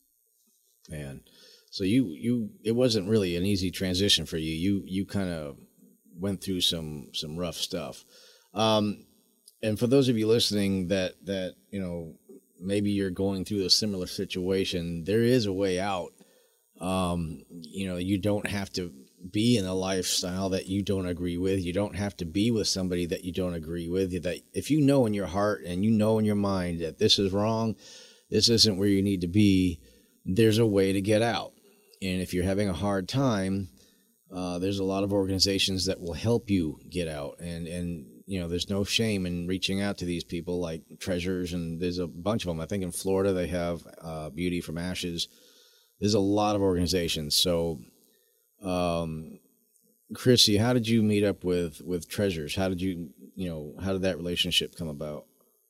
Man, so you, you it wasn't really an easy transition for you. You you kind of went through some some rough stuff. Um, and for those of you listening that that you know maybe you're going through a similar situation, there is a way out. Um, you know, you don't have to be in a lifestyle that you don't agree with. You don't have to be with somebody that you don't agree with. That if you know in your heart and you know in your mind that this is wrong, this isn't where you need to be, there's a way to get out. And if you're having a hard time, uh, there's a lot of organizations that will help you get out. And, and, you know, there's no shame in reaching out to these people like Treasures. And there's a bunch of them. I think in Florida, they have uh, Beauty from Ashes. There's a lot of organizations. So, um, Chrissy, how did you meet up with, with Treasures? How did you, you know, how did that relationship come about?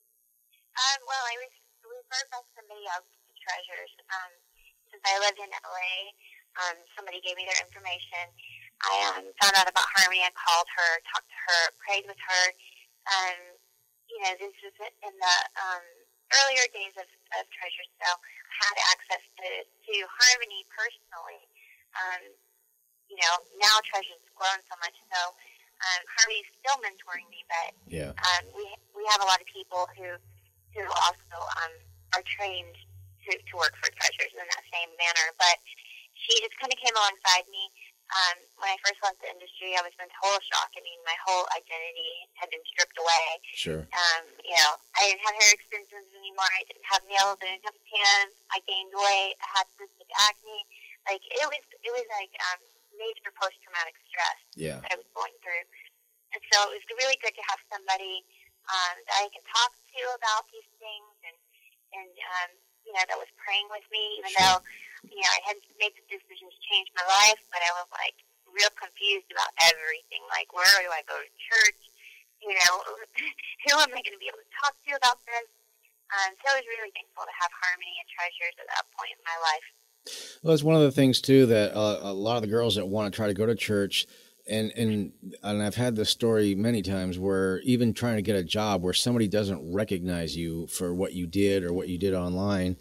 Um, well, I was referred by somebody else to Treasures. Um, since I lived in L A, um, somebody gave me their information. I um, found out about Harmony. I called her, talked to her, prayed with her. Um, you know, this was in the um, earlier days of, of Treasures, so I had access to, to Harmony personally. Um, you know, now Treasures has grown so much, so um, Harmony's still mentoring me, but yeah. um, we we have a lot of people who who also um, are trained to, to work for Treasures in that same manner. But she just kind of came alongside me. Um, when I first left the industry, I was in total shock. I mean, my whole identity had been stripped away. Sure. Um, you know, I didn't have hair extensions anymore. I didn't have nails. I didn't have tan. I gained weight. I had cystic acne. Like, it was, it was like um, major post-traumatic stress yeah. that I was going through. And so it was really good to have somebody um, that I can talk to about these things and, and um, you know, that was praying with me, even sure. though, you know, I hadn't made the decision to change my life, but I was, like, real confused about everything. Like, where do I go to church? You know, who am I going to be able to talk to about this? Um, so I was really thankful to have Harmony and Treasures at that point in my life. Well, it's one of the things, too, that uh, a lot of the girls that want to try to go to church, and, and and I've had this story many times where even trying to get a job where somebody doesn't recognize you for what you did or what you did online,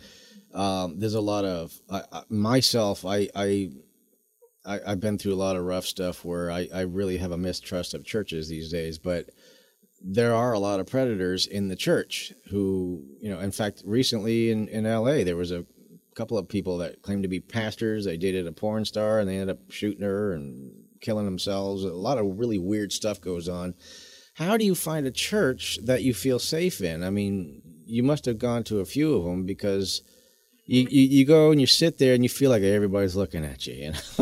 um, there's a lot of, I, I, myself, I, I, I, I've been through a lot of rough stuff where I, I really have a mistrust of churches these days, but there are a lot of predators in the church who, you know, in fact, recently in, in L A, there was a couple of people that claimed to be pastors. They dated a porn star and they ended up shooting her and killing themselves. A lot of really weird stuff goes on. How do you find a church that you feel safe in? I mean, you must have gone to a few of them because you, you, you go and you sit there and you feel like everybody's looking at you, you know?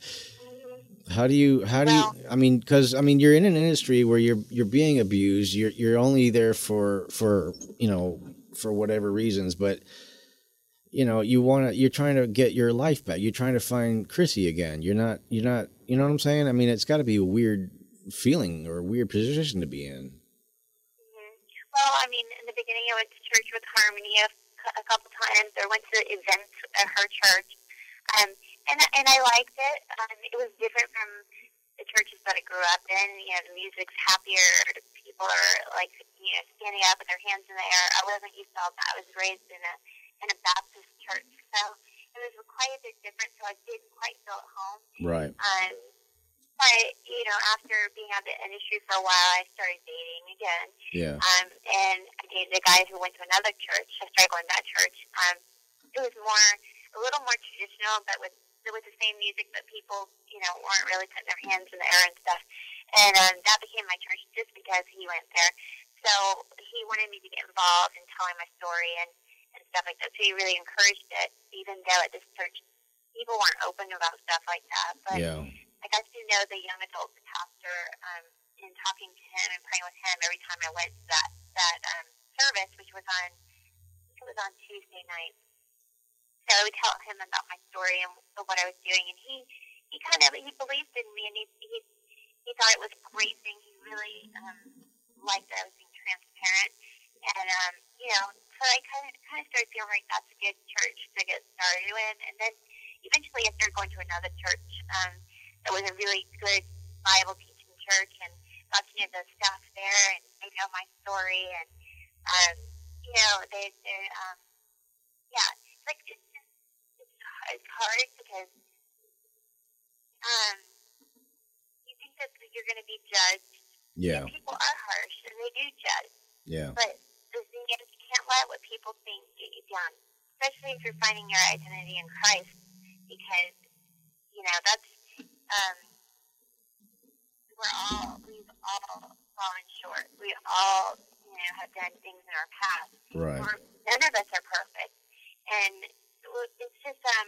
How do you, how do you, I mean, cause I mean, you're in an industry where you're, you're being abused. You're, you're only there for, for, you know, for whatever reasons, but you know, you want to, you're trying to get your life back. You're trying to find Chrissy again. You're not, you're not, you know what I'm saying? I mean, it's got to be a weird feeling or a weird position to be in. Mm-hmm. Well, I mean, in the beginning, I went to church with Harmony a, a couple times, or went to events at her church. Um, and, and I liked it. Um, it was different from the churches that I grew up in. You know, the music's happier. People are, like, you know, standing up with their hands in the air. I wasn't used to all that. I was raised in a in a Baptist church, so it was quite a bit different, so I didn't quite feel at home. Right. Um, but, you know, after being out of the industry for a while, I started dating again. Yeah. Um, and I dated a guy who went to another church. I started going to that church. Um, it was more, a little more traditional, but with with the same music, but people, you know, weren't really putting their hands in the air and stuff. And um, that became my church just because he went there. So he wanted me to get involved in telling my story and and stuff like that. So he really encouraged it, even though at this church people weren't open about stuff like that. But yeah. I got to know the young adult pastor um, and talking to him and praying with him every time I went to that that um, service, which was on it was on Tuesday night. So I would tell him about my story and what I was doing, and he he kind of he believed in me, and he he he thought it was a great thing. He really um, liked that I was being transparent. And, um, you know, so I kind of kind of started feeling like that's a good church to get started with. And then eventually I started going to another church um, that was a really good Bible teaching church, and got to know the staff there, and they know my story. And, um, you know, they, they're, um, yeah, it's like it's just, it's, it's hard because um, you think that you're going to be judged. Yeah. And people are harsh, and they do judge. Yeah. But the thing is, you can't let what people think get you down, especially if you're finding your identity in Christ, because, you know, that's, um, we're all, we've all fallen short. We all, you know, have done things in our past. Right. We're, none of us are perfect. And it's just, um,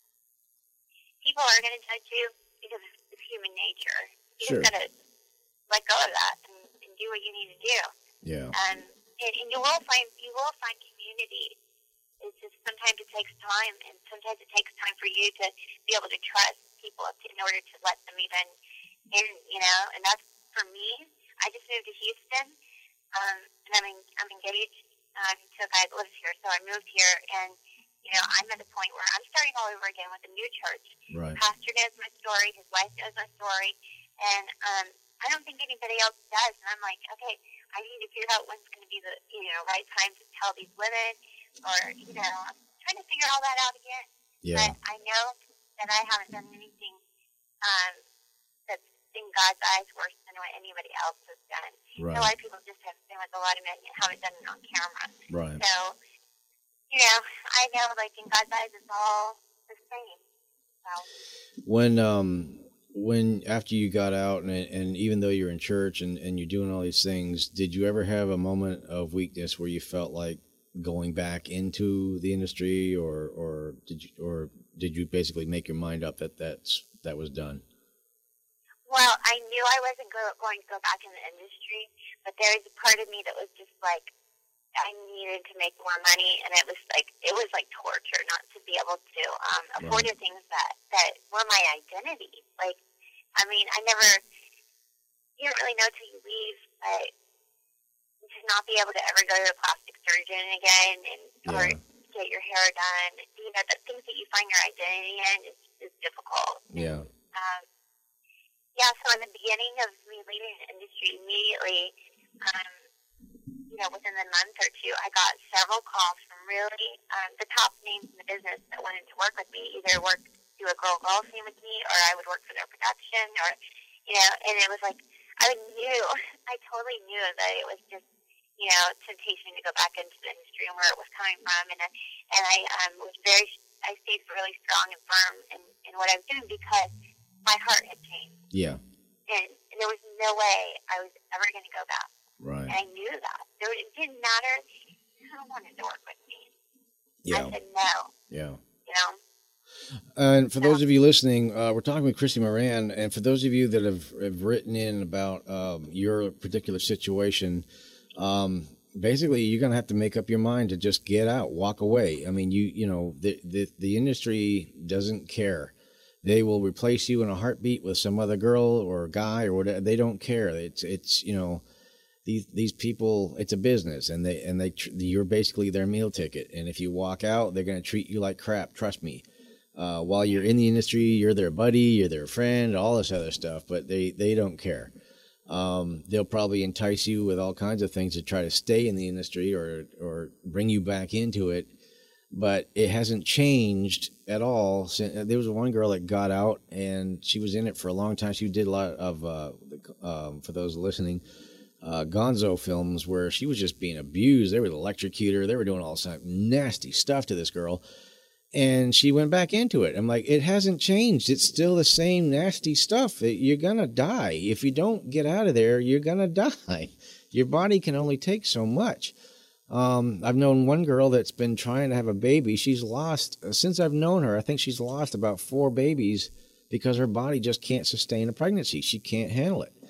people are going to judge you because it's human nature. You Sure. just got to let go of that and, and do what you need to do. Yeah. Um, and, and you will find you will find community. It's just sometimes it takes time, and sometimes it takes time for you to be able to trust people in order to let them even in. You know, and that's for me. I just moved to Houston, um, and I'm in, I'm engaged um, to a guy that lives here. So I moved here, and you know, I'm at a point where I'm starting all over again with a new church. Right. Pastor knows my story. His wife knows my story, and um, I don't think anybody else does. And I'm like, okay, I need to figure out when's going to be the you know right time to tell these women, or you know, I'm trying to figure all that out again. Yeah. But I know that I haven't done anything um, that's in God's eyes worse than what anybody else has done. Right. A lot of people just have been with a lot of men and haven't done it on camera. Right. So, you know, I know, like, in God's eyes, it's all the same. So. When um when after you got out, and and even though you're in church and, and you're doing all these things, did you ever have a moment of weakness where you felt like going back into the industry, or or did you or did you basically make your mind up that that's that was done? Well, I knew I wasn't go, going to go back in the industry, but there was a part of me that was just like, I needed to make more money, and it was like it was like torture not to be able to um, afford Right. the things that that were my identity. Like, I mean, I never, you don't really know till you leave, but to not be able to ever go to a plastic surgeon again, and or Yeah. get your hair done, you know, the things that you find your identity in is, is difficult. Yeah. Um, yeah, so in the beginning of me leaving the industry, immediately, um, you know, within the month or two, I got several calls from really um, the top names in the business that wanted to work with me, either work, do a girl golf scene with me, or I would work for their production, or, you know, and it was like, I knew, I totally knew that it was just, you know, temptation to go back into the industry and where it was coming from, and, and I um, was very, I stayed really strong and firm in, in what I was doing because my heart had changed. Yeah. And, and there was no way I was ever going to go back. Right. And I knew that. There, it didn't matter who wanted to work with me. Yeah. I said no. Yeah. You know? And for those of you listening, uh, we're talking with Christy Moran, and for those of you that have, have written in about um, your particular situation, um, basically you're going to have to make up your mind to just get out, walk away. I mean, you you know, the the, the industry doesn't care. They will replace you in a heartbeat with some other girl or guy or whatever. They don't care. It's it's you know, these these people. It's a business, and they and they you're basically their meal ticket. And if you walk out, they're going to treat you like crap. Trust me. Uh, while you're in the industry, you're their buddy, you're their friend, all this other stuff. But they they don't care. Um, they'll probably entice you with all kinds of things to try to stay in the industry or or bring you back into it. But it hasn't changed at all. There was one girl that got out, and she was in it for a long time. She did a lot of, uh, um, for those listening, uh, Gonzo films where she was just being abused. They would electrocute her. They were doing all this nasty stuff to this girl. And she went back into it. I'm like, it hasn't changed. It's still the same nasty stuff. You're going to die. If you don't get out of there, you're going to die. Your body can only take so much. Um, I've known one girl that's been trying to have a baby. She's lost, since I've known her, I think she's lost about four babies because her body just can't sustain a pregnancy. She can't handle it.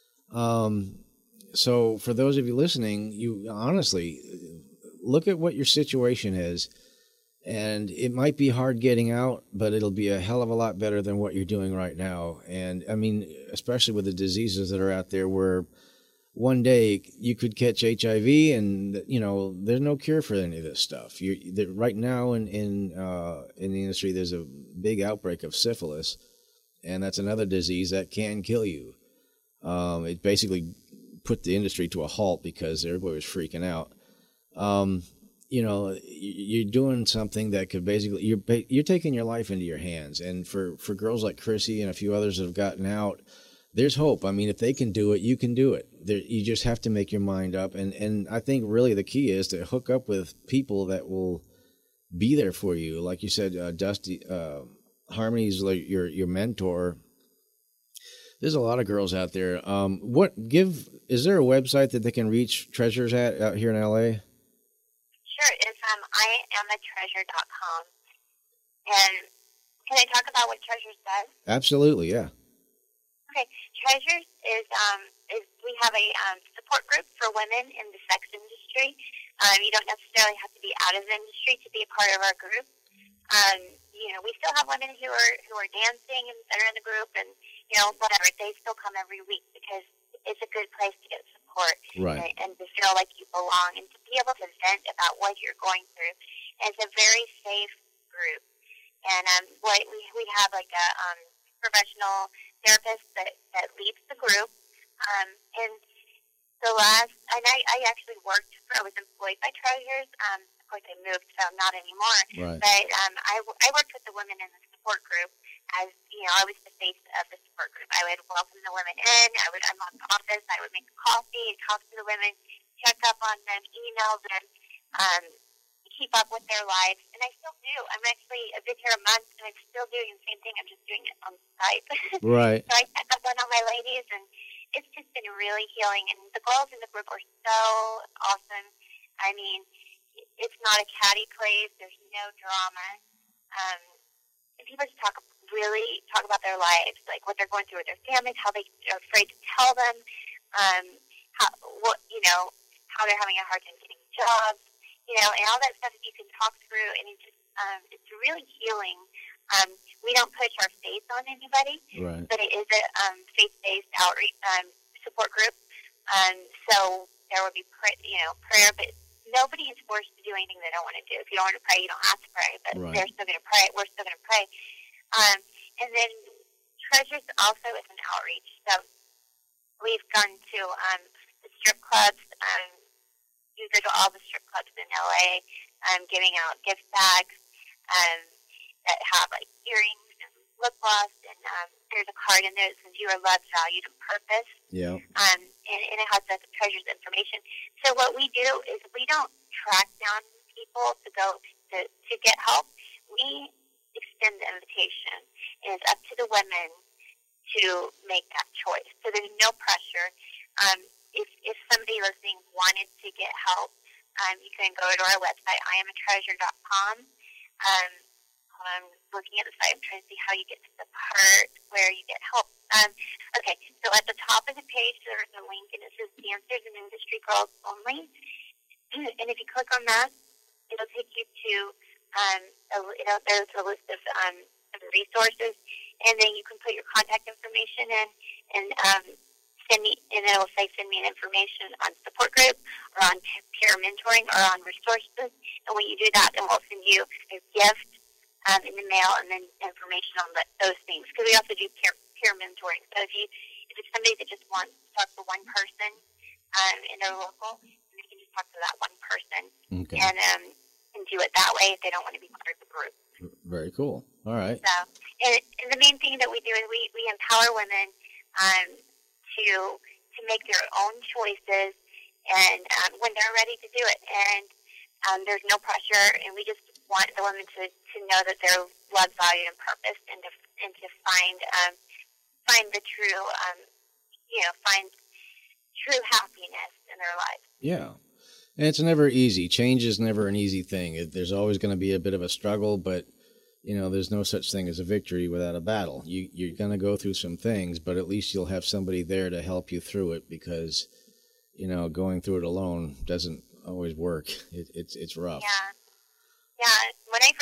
Um, so for those of you listening, you honestly look at what your situation is And it might be hard getting out, but it'll be a hell of a lot better than what you're doing right now. And I mean, especially with the diseases that are out there where one day you could catch H I V and, you know, there's no cure for any of this stuff. You right now in, in, uh, in the industry, there's a big outbreak of syphilis, and that's another disease that can kill you. Um, it basically put the industry to a halt because everybody was freaking out. Um, you know, you're doing something that could basically, you're you're taking your life into your hands. And for, for girls like Chrissy and a few others that have gotten out, there's hope. I mean, if they can do it, you can do it. There, you just have to make your mind up. And, and I think really the key is to hook up with people that will be there for you. Like you said, uh, Dusty, uh, Harmony's like your, your mentor. There's a lot of girls out there. Um, what give, is there a website that they can reach Treasures at out here in L A? Sure, it's um, I am a treasure dot com. And can I talk about what Treasures does? Absolutely, yeah. Okay, Treasures is, um, is we have a um, support group for women in the sex industry. Um, you don't necessarily have to be out of the industry to be a part of our group. Um, you know, we still have women who are who are dancing and that are in the group, and you know, whatever. They still come every week because it's a good place to get support, right, and, and to feel like you belong, and to be able to vent about what you're going through. And it's a very safe group, and um, what we we have like a um, professional therapist that that leads the group, um, and the last, and I, I actually worked for, I was employed by Treasures. Um, of course, I moved, so I'm not anymore. Right. But um, I, I worked with the women in the support group as, you know, I was the face of the support group. I would welcome the women in. I would unlock the office. I would make coffee and talk to the women, check up on them, email them, um, keep up with their lives. And I still do. I'm actually, I've been here a month, and I'm still doing the same thing. I'm just doing it on Skype. Right. So I check up on all my ladies, and it's just been really healing. And the girls in the group are so awesome. I mean, it's not a catty place. There's no drama. Um, and people just talk, really talk about their lives, like what they're going through with their families, how they are afraid to tell them, um, how, what, you know, how they're having a hard time getting jobs, you know, and all that stuff that you can talk through. And it's just, um, it's really healing. Um, we don't push our faith on anybody, right, but it is a um, faith-based outreach um, support group. Um, so there will be, pray, you know, prayer, but nobody is forced to do anything they don't want to do. If you don't want to pray, you don't have to pray, but right, they're still going to pray. We're still going to pray. Um, and then Treasures also is an outreach. So we've gone to um, the strip clubs. Um, you go to all the strip clubs in L A, um, giving out gift bags um, that have like earrings and lip gloss, and um, there's a card in there that says you are loved, valued, and purpose. Yeah. Um, and, and it has the Treasures information. So what we do is we don't track down people to go to, to get help. We extend the invitation, and it's up to the women to make that choice. So there's no pressure. Um, if, if somebody listening wanted to get help, um, you can go to our website, I am a treasure dot com. Um, I'm looking at the site. I'm trying to see how you get to the part where you get help. Um, okay, so at the top of the page, there's a link, and it says Dancers and Industry Girls Only. And if you click on that, it'll take you to, um, a, it'll, there's a list of, um, of resources, and then you can put your contact information in, and um, send me, and it'll say send me an information on support group, or on peer mentoring, or on resources. And when you do that, then we'll send you a gift um, in the mail, and then information on the, those things. Because we also do peer, peer mentoring. So if you if it's somebody that just wants to talk to one person um, in their local, they can just talk to that one person, okay, and um, and do it that way if they don't want to be part of the group. Very cool. All right. So, and, and the main thing that we do is we, we empower women um, to to make their own choices, and um, when they're ready to do it. And um, there's no pressure, and we just want the women to, to know that they're loved, valued, and purposed, and to and to find um, find the true um, you know find true happiness in their lives. Yeah. And it's never easy. Change is never an easy thing. It, there's always going to be a bit of a struggle, but, you know, there's no such thing as a victory without a battle. You, you're going to go through some things, but at least you'll have somebody there to help you through it, because, you know, going through it alone doesn't always work. It, it's it's rough. Yeah. Yeah. When I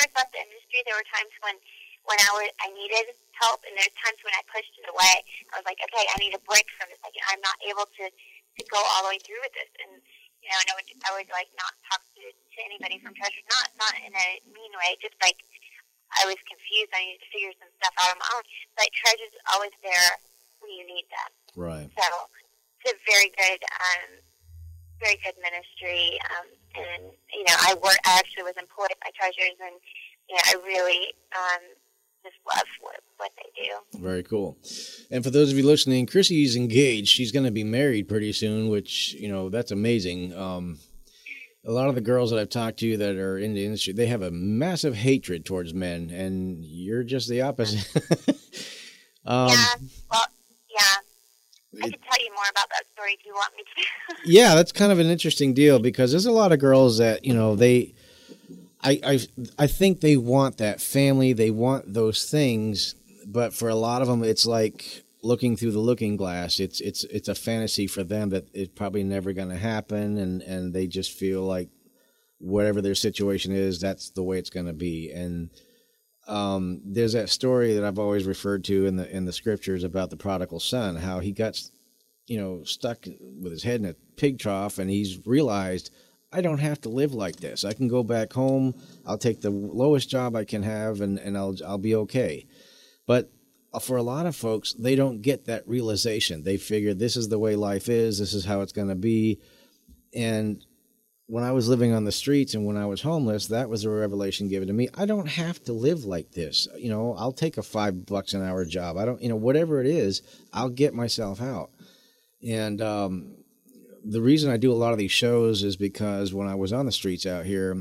ministry, there were times when, when I was, I needed help, and there's times when I pushed it away. I was like, okay, I need a break from this. Like, I'm not able to, to go all the way through with this. And, you know, and I would, I would like, not talk to, to anybody from Treasures, not, not in a mean way, just like, I was confused. I needed to figure some stuff out on my own. But Treasures is always there when you need them. Right. So it's a very good, um, very good ministry. Um, and, you know, I work, I actually was employed by Treasures, and, you know, I really um, just love what, what they do. Very cool. And for those of you listening, Chrissy's engaged. She's going to be married pretty soon, which, you know, that's amazing. Um, a lot of the girls that I've talked to that are in the industry, they have a massive hatred towards men, and you're just the opposite. um, yeah, well, yeah. I could tell you more about that story if you want me to. Yeah, that's kind of an interesting deal, because there's a lot of girls that, you know, they, I, I, I think they want that family, they want those things, but for a lot of them, it's like looking through the looking glass. It's it's it's a fantasy for them that it's probably never going to happen, and, and they just feel like whatever their situation is, that's the way it's going to be. And um, there's that story that I've always referred to in the in the scriptures about the prodigal son, how he got, you know, stuck with his head in a pig trough, and he's realized, I don't have to live like this. I can go back home. I'll take the lowest job I can have, and, and I'll I'll be okay. But for a lot of folks, they don't get that realization. They figure this is the way life is. This is how it's going to be. And when I was living on the streets and when I was homeless, that was a revelation given to me. I don't have to live like this. You know, I'll take a five bucks an hour job. I don't, you know, whatever it is, I'll get myself out. And um, the reason I do a lot of these shows is because when I was on the streets out here,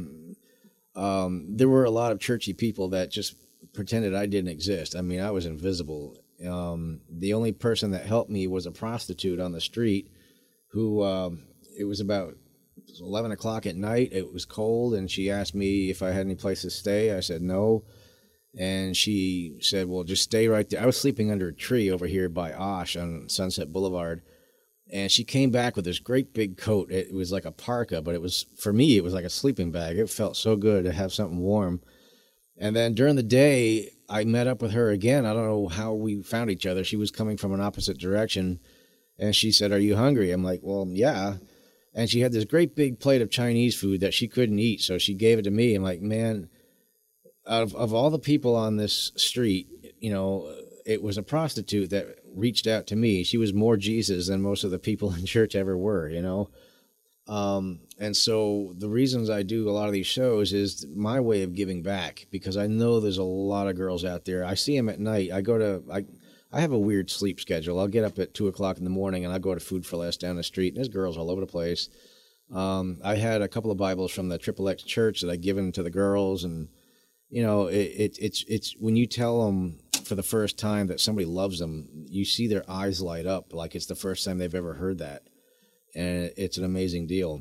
um, there were a lot of churchy people that just pretended I didn't exist. I mean, I was invisible. Um, the only person that helped me was a prostitute on the street who, um, it was about eleven o'clock at night. It was cold, and she asked me if I had any place to stay. I said no. And she said, well, just stay right there. I was sleeping under a tree over here by Osh on Sunset Boulevard. And she came back with this great big coat. It was like a parka, but it was, for me, it was like a sleeping bag. It felt so good to have something warm. And then during the day, I met up with her again. I don't know how we found each other. She was coming from an opposite direction. And she said, are you hungry? I'm like, well, yeah. And she had this great big plate of Chinese food that she couldn't eat. So she gave it to me. I'm like, man, out of, of all the people on this street, you know, it was a prostitute that reached out to me. She was more Jesus than most of the people in church ever were, you know. Um, and so the reasons I do a lot of these shows is my way of giving back, because I know there's a lot of girls out there. I see them at night. I go to, I, I have a weird sleep schedule. I'll get up at two o'clock in the morning and I'll go to Food for Less down the street, and there's girls all over the place. Um, I had a couple of Bibles from the Triple X church that I given to the girls, and, you know, it, it, it's, it's when you tell them for the first time that somebody loves them, you see their eyes light up like it's the first time they've ever heard that. And it's an amazing deal.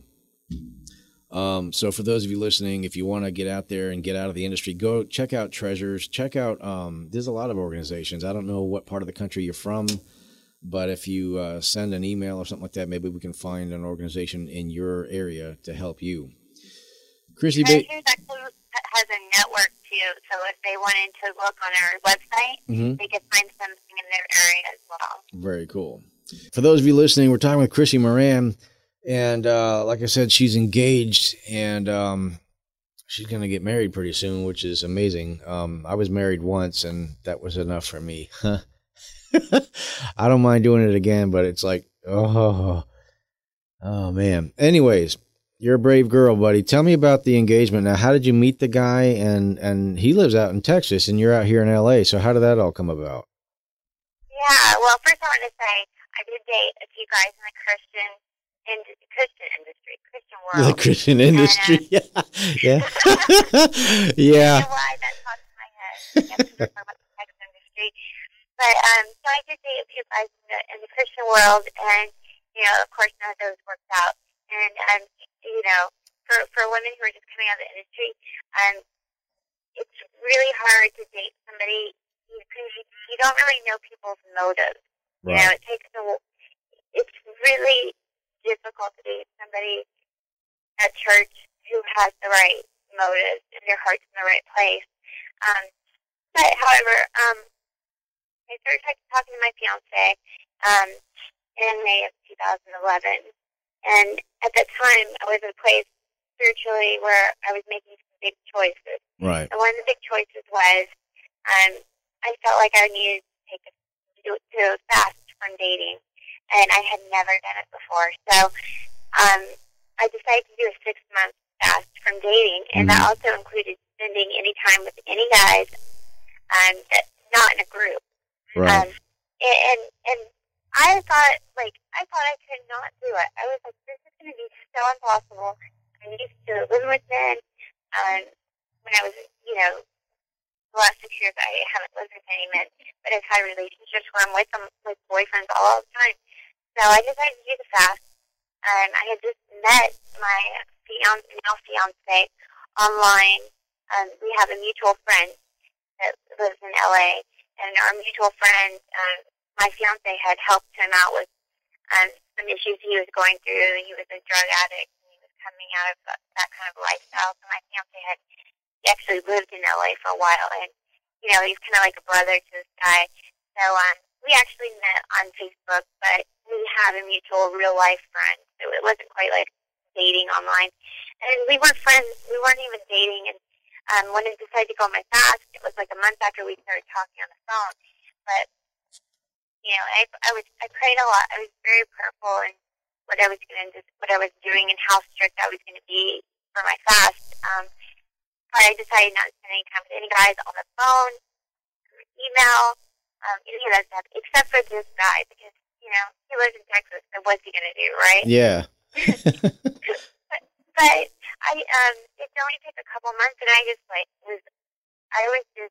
Um, so for those of you listening, if you want to get out there and get out of the industry, go check out Treasures. Check out, um, there's a lot of organizations. I don't know what part of the country you're from, but if you uh, send an email or something like that, maybe we can find an organization in your area to help you. Chrissy, ba- Treasures actually has a network too, so if they wanted to look on our website, mm-hmm. they could find something in their area as well. Very cool. For those of you listening, we're talking with Chrissy Moran, and uh, like I said, she's engaged, and um, she's going to get married pretty soon, which is amazing. Um, I was married once, and that was enough for me. I don't mind doing it again, but it's like, oh, oh man. Anyways, you're a brave girl, buddy. Tell me about the engagement. Now, how did you meet the guy? And, and he lives out in Texas, and you're out here in L A, so how did that all come about? Yeah, well, first I want to say, I did date a few guys in the Christian in Christian industry, Christian world. The Christian industry, and, uh, yeah, yeah, yeah. I don't know why that popped in my head. I guess we're talking about the sex industry, but um, so I did date a few guys in the, in the Christian world, and you know, of course, none of those worked out. And um, you know, for for women who are just coming out of the industry, um, it's really hard to date somebody because you, you don't really know people's motives. Right. You know, it takes a, it's really difficult to date somebody at church who has the right motives and their heart's in the right place. Um, but, however, um, I started talking to my fiance um, in May of two thousand eleven. And at that time, I was in a place spiritually where I was making some big choices. Right. And one of the big choices was um, I felt like I needed to take a, to, to fast from dating. And I had never done it before. So um, I decided to do a six-month fast from dating. And mm-hmm. that also included spending any time with any guys um, that, not in a group. Right. Um, and, and, and I thought, like, I thought I could not do it. I was like, this is going to be so impossible. I'm used to living with men. Um, when I was, you know, the last six years, I haven't lived with any men, but I've had relationships where I'm with them, with boyfriends all the time. So I decided to do the fast. Um, I had just met my fiance, now fiance online. Um, we have a mutual friend that lives in L A, and our mutual friend, um, my fiance had helped him out with um, some issues he was going through. He was a drug addict, and he was coming out of that, that kind of lifestyle. So my fiance had he actually lived in L A for a while, and, you know, he's kind of like a brother to this guy. So um, we actually met on Facebook, but we have a mutual real-life friend, so it wasn't quite like dating online. And we were friends. We weren't even dating, and um, when I decided to go on my fast, it was like a month after we started talking on the phone. But you know, I, I was, I prayed a lot. I was very prayerful in what I was going to, what I was doing, and how strict I was going to be for my fast. Um, but I decided not to spend any time with any guys on the phone, email, um, any of that stuff, except for this guy, because you know he lives in Texas. So what's he going to do, right? Yeah. but, but I, um, it only took a couple months, and I just like was, I was just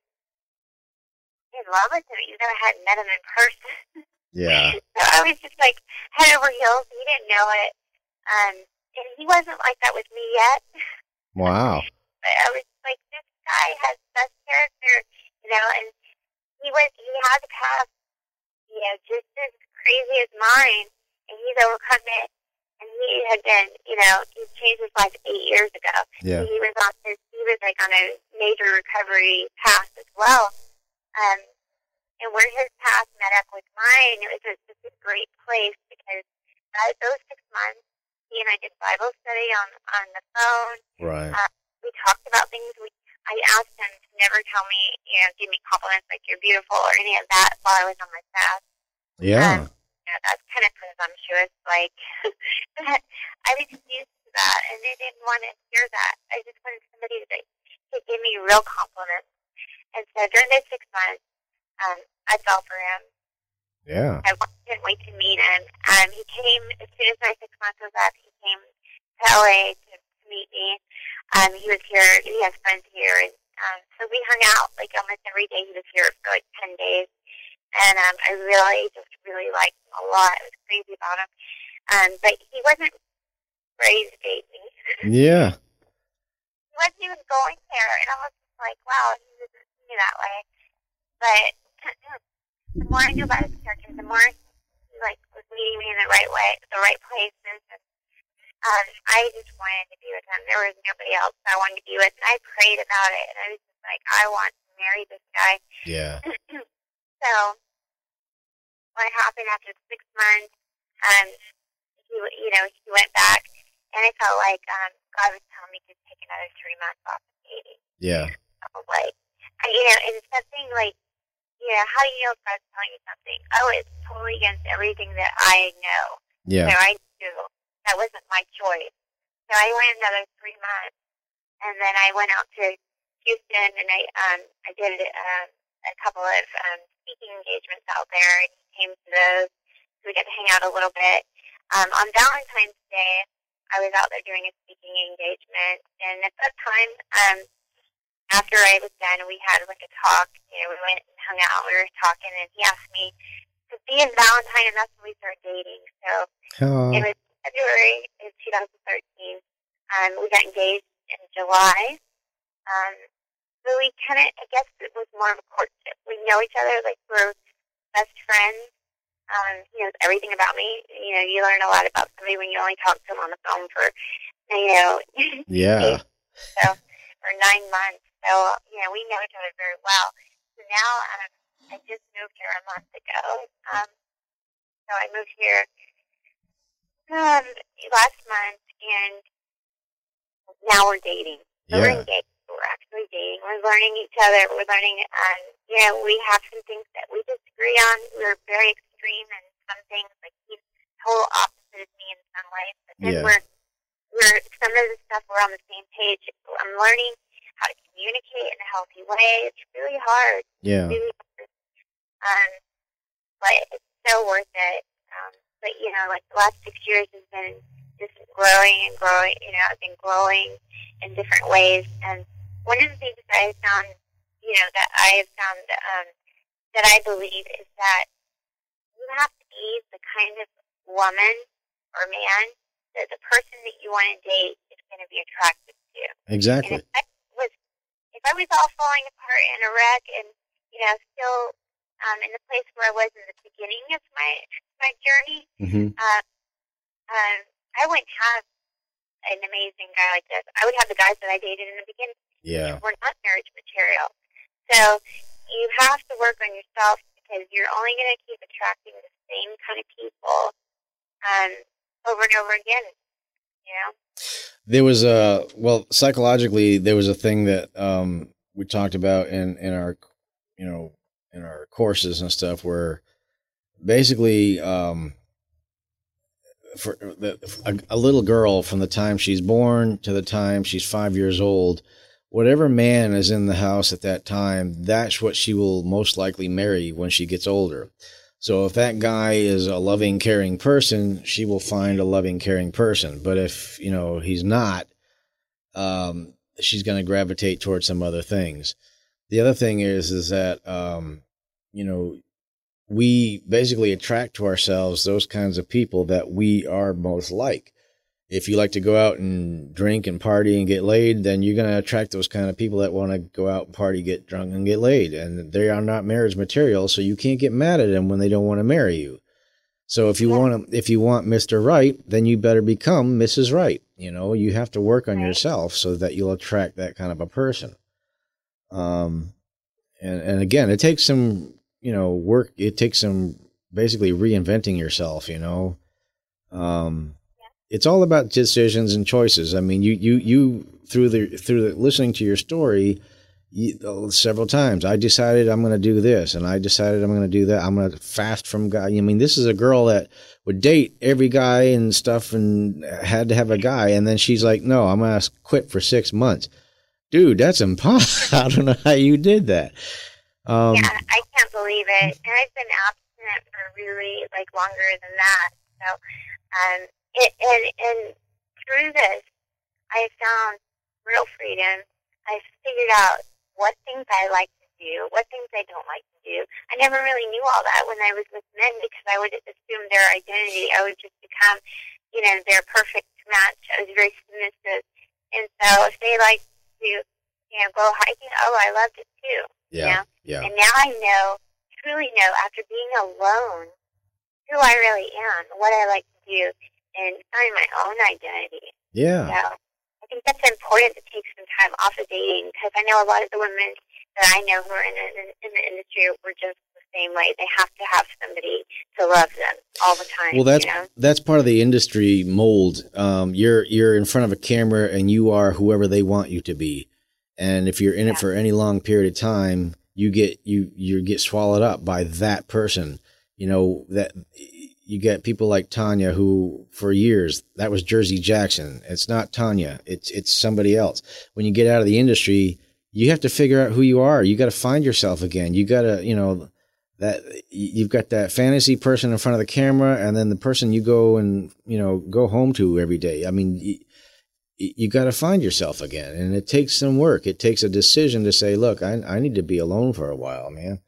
in love with him, even though I hadn't met him in person. Yeah. So I was just like head over heels. He didn't know it. Um, and he wasn't like that with me yet. Wow. But I was like, this guy has such character, you know, and he was, he had the past, you know, just as crazy as mine, and he's overcome it. And he had been, you know, he changed his life eight years ago. Yeah. He was on his, he was like on a major recovery path as well. Um, and where his path met up with mine, it was a, just a great place, because uh, those six months, he and I did Bible study on, on the phone. Right. Uh, we talked about things. We, I asked him to never tell me, you know, give me compliments like you're beautiful or any of that while I was on my fast. Yeah. Um, you know, that's kind of presumptuous. Like, I was used to that, and I didn't want to hear that. I just wanted somebody to, to give me real compliments. And so during those six months, um, I fell for him. Yeah. I didn't wait to meet him. Um, he came, as soon as my six months was up, he came to L A to, to meet me. Um, he was here, he has friends here. And um, so we hung out, like, almost every day. He was here for, like, ten days. And um, I really, just really liked him a lot. I was crazy about him. Um, but he wasn't ready to date me. Yeah. He wasn't even going there. And I was just like, wow, he was me that way. But the more I knew about his character, the more he like was leading me in the right way, the right places. And, um, I just wanted to be with him. There was nobody else I wanted to be with. And I prayed about it, and I was just like, I want to marry this guy. Yeah. So what happened after six months? Um, he, you know, he went back, and I felt like um, God was telling me to take another three months off of dating. Yeah. So, like. I, you know, and something like, you know, how do you know if God's telling you something? Oh, it's totally against everything that I know. Yeah. So I knew that wasn't my choice. So I went another three months, and then I went out to Houston, and I um I did um, a couple of um, speaking engagements out there, and he came to those, so we got to hang out a little bit. Um, on Valentine's Day, I was out there doing a speaking engagement, and at that time, um. after I was done, we had like a talk. You know, we went and hung out. We were talking, and he asked me to be his Valentine, and that's when we started dating. So oh. It was February of twenty thirteen. Um, we got engaged in July. Um, so we kind of, I guess it was more of a courtship. We know each other, like we're best friends. Um, he knows everything about me. You know, you learn a lot about somebody when you only talk to them on the phone for, you know, yeah. so for nine months. So, you know, we know each other very well. So now um, I just moved here a month ago. Um, so I moved here um, last month, and now we're dating. So Yeah. we're engaged. We're actually dating. We're learning each other. We're learning, um, you know, we have some things that we disagree on. We're very extreme in some things. Like, he's total opposite of me in some ways. But then Yeah. we're, we're, some of the stuff we're on the same page. I'm learning how to communicate in a healthy way. It's really hard. Yeah. Really hard. Um, but it's so worth it. Um, but, you know, like the last six years has been just growing and growing. You know, I've been growing in different ways. And one of the things that I found, you know, that I have found um, that I believe is that you have to be the kind of woman or man that the person that you want to date is going to be attracted to. Exactly. And if I was, if I was all falling apart in a wreck and, you know, still um, in the place where I was in the beginning of my my journey, Mm-hmm. uh, um, I wouldn't have an amazing guy like this. I would have the guys that I dated in the beginning. Yeah. We're not marriage material. So you have to work on yourself because you're only going to keep attracting the same kind of people um, over and over again, you know? There was a, well, psychologically, there was a thing that um, we talked about in, in our, you know, in our courses and stuff where basically um, for the, a, a little girl from the time she's born to the time she's five years old, whatever man is in the house at that time, that's what she will most likely marry when she gets older. So if that guy is a loving, caring person, she will find a loving, caring person. But if, you know, he's not, um, she's going to gravitate towards some other things. The other thing is, is that, um, you know, we basically attract to ourselves those kinds of people that we are most like. If you like to go out and drink and party and get laid, then you're going to attract those kind of people that want to go out and party, get drunk, and get laid. And they are not marriage material, so you can't get mad at them when they don't want to marry you. So if you Yeah. want to, if you want Mister Right, then you better become Missus Right. You know, you have to work on Right. yourself so that you'll attract that kind of a person. Um, and and again, it takes some, you know, work. It takes some basically reinventing yourself. You know. Um, It's all about decisions and choices. I mean, you, you, you through the, through the, listening to your story you, uh, several times, I decided I'm going to do this and I decided I'm going to do that. I'm going to fast from guy. I mean, this is a girl that would date every guy and stuff and had to have a guy. And then she's like, no, I'm going to quit for six months. Dude, that's impossible. I don't know how you did that. Um, yeah, I can't believe it. And I've been abstinent for really, like, longer than that. So, um, It, and, and through this, I found real freedom. I figured out what things I like to do, what things I don't like to do. I never really knew all that when I was with men because I would assume their identity. I would just become, you know, their perfect match. I was very submissive. And so if they like to, you know, go hiking, oh, I loved it too. yeah, You know? yeah. And now I know, truly know, after being alone, who I really am, what I like to do, and find my own identity. Yeah. So I think that's important to take some time off of dating because I know a lot of the women that I know who are in the, in the industry were just the same way. They have to have somebody to love them all the time. Well, that's you know? that's part of the industry mold. Um, you're you're in front of a camera and you are whoever they want you to be. And if you're in Yeah. it for any long period of time, you get you you get swallowed up by that person. You know that. You get people like Tanya who for years, that was Jersey Jackson. It's not Tanya. It's, it's somebody else. When you get out of the industry, you have to figure out who you are. You got to find yourself again. You got to, you know, that you've got that fantasy person in front of the camera and then the person you go and, you know, go home to every day. I mean, you, you got to find yourself again and it takes some work. It takes a decision to say, look, I, I need to be alone for a while, man.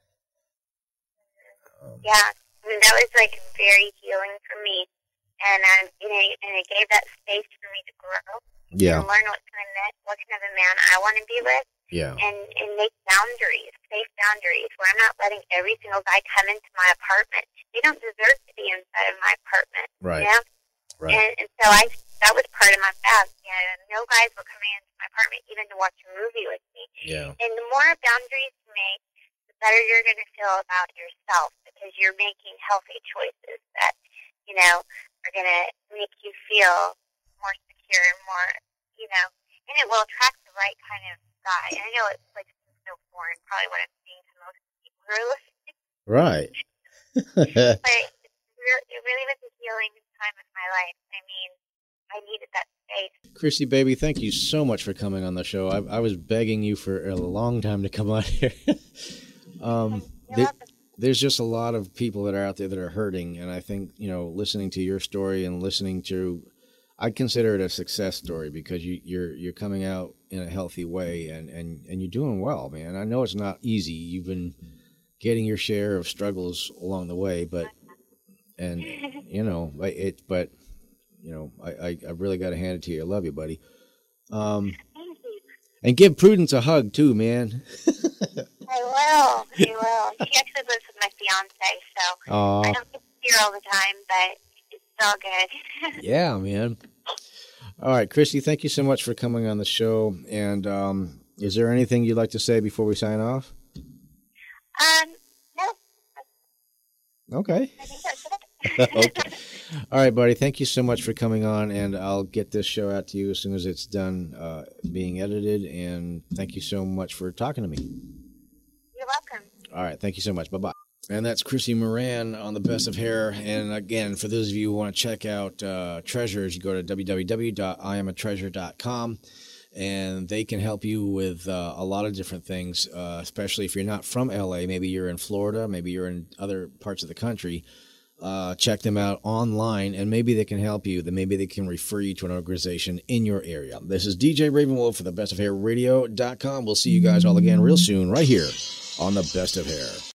Um, Yeah. I mean, that was like very healing for me, and um, you know, and it gave that space for me to grow, yeah, and learn what kind of man, what kind of a man I want to be with, yeah, and and make boundaries, safe boundaries, where I'm not letting every single guy come into my apartment. They don't deserve to be inside of my apartment, right, you know? right, And, and so I that was part of my fast. You know, no guys were coming into my apartment, even to watch a movie with me. Yeah. And the more boundaries you make, the better you're going to feel about yourself, because you're making healthy choices that, you know, are going to make you feel more secure and more, you know, and it will attract the right kind of guy. And I know it's like so foreign, probably what I'm saying to most people who are listening. Right. But it really, it really was a healing time in my life. I mean, I needed that space. Christy, baby, thank you so much for coming on the show. I, I was begging you for a long time to come on here. um, there, there's just a lot of people that are out there that are hurting, and I think, you know, listening to your story and listening to, I consider it a success story, because you, you're you're coming out in a healthy way, and, and, and you're doing well, man. I know it's not easy. You've been getting your share of struggles along the way, but and you know it. But you know, I, I, I really got to hand it to you. I love you, buddy. Um, Thank you. And give Prudence a hug too, man. I will. I will. She actually lives with my fiance, so Aww. I don't get to see her all the time, but it's all good. Yeah, man. All right, Christy, thank you so much for coming on the show. And um, is there anything you'd like to say before we sign off? Um, no. Okay. I think that's it. Okay. All right, buddy. Thank you so much for coming on, and I'll get this show out to you as soon as it's done uh, being edited. And thank you so much for talking to me. You're welcome. All right. Thank you so much. Bye-bye. And that's Chrissy Moran on the Best of Hair. And again, for those of you who want to check out uh, Treasures, you go to w w w dot i am a treasure dot com, and they can help you with uh, a lot of different things, uh, especially if you're not from L A. Maybe you're in Florida. Maybe you're in other parts of the country. Uh, check them out online, and maybe they can help you. Then maybe they can refer you to an organization in your area. This is D J Ravenwolf for the best of hair radio dot com. We'll see you guys all again real soon right here on the Best of Hair.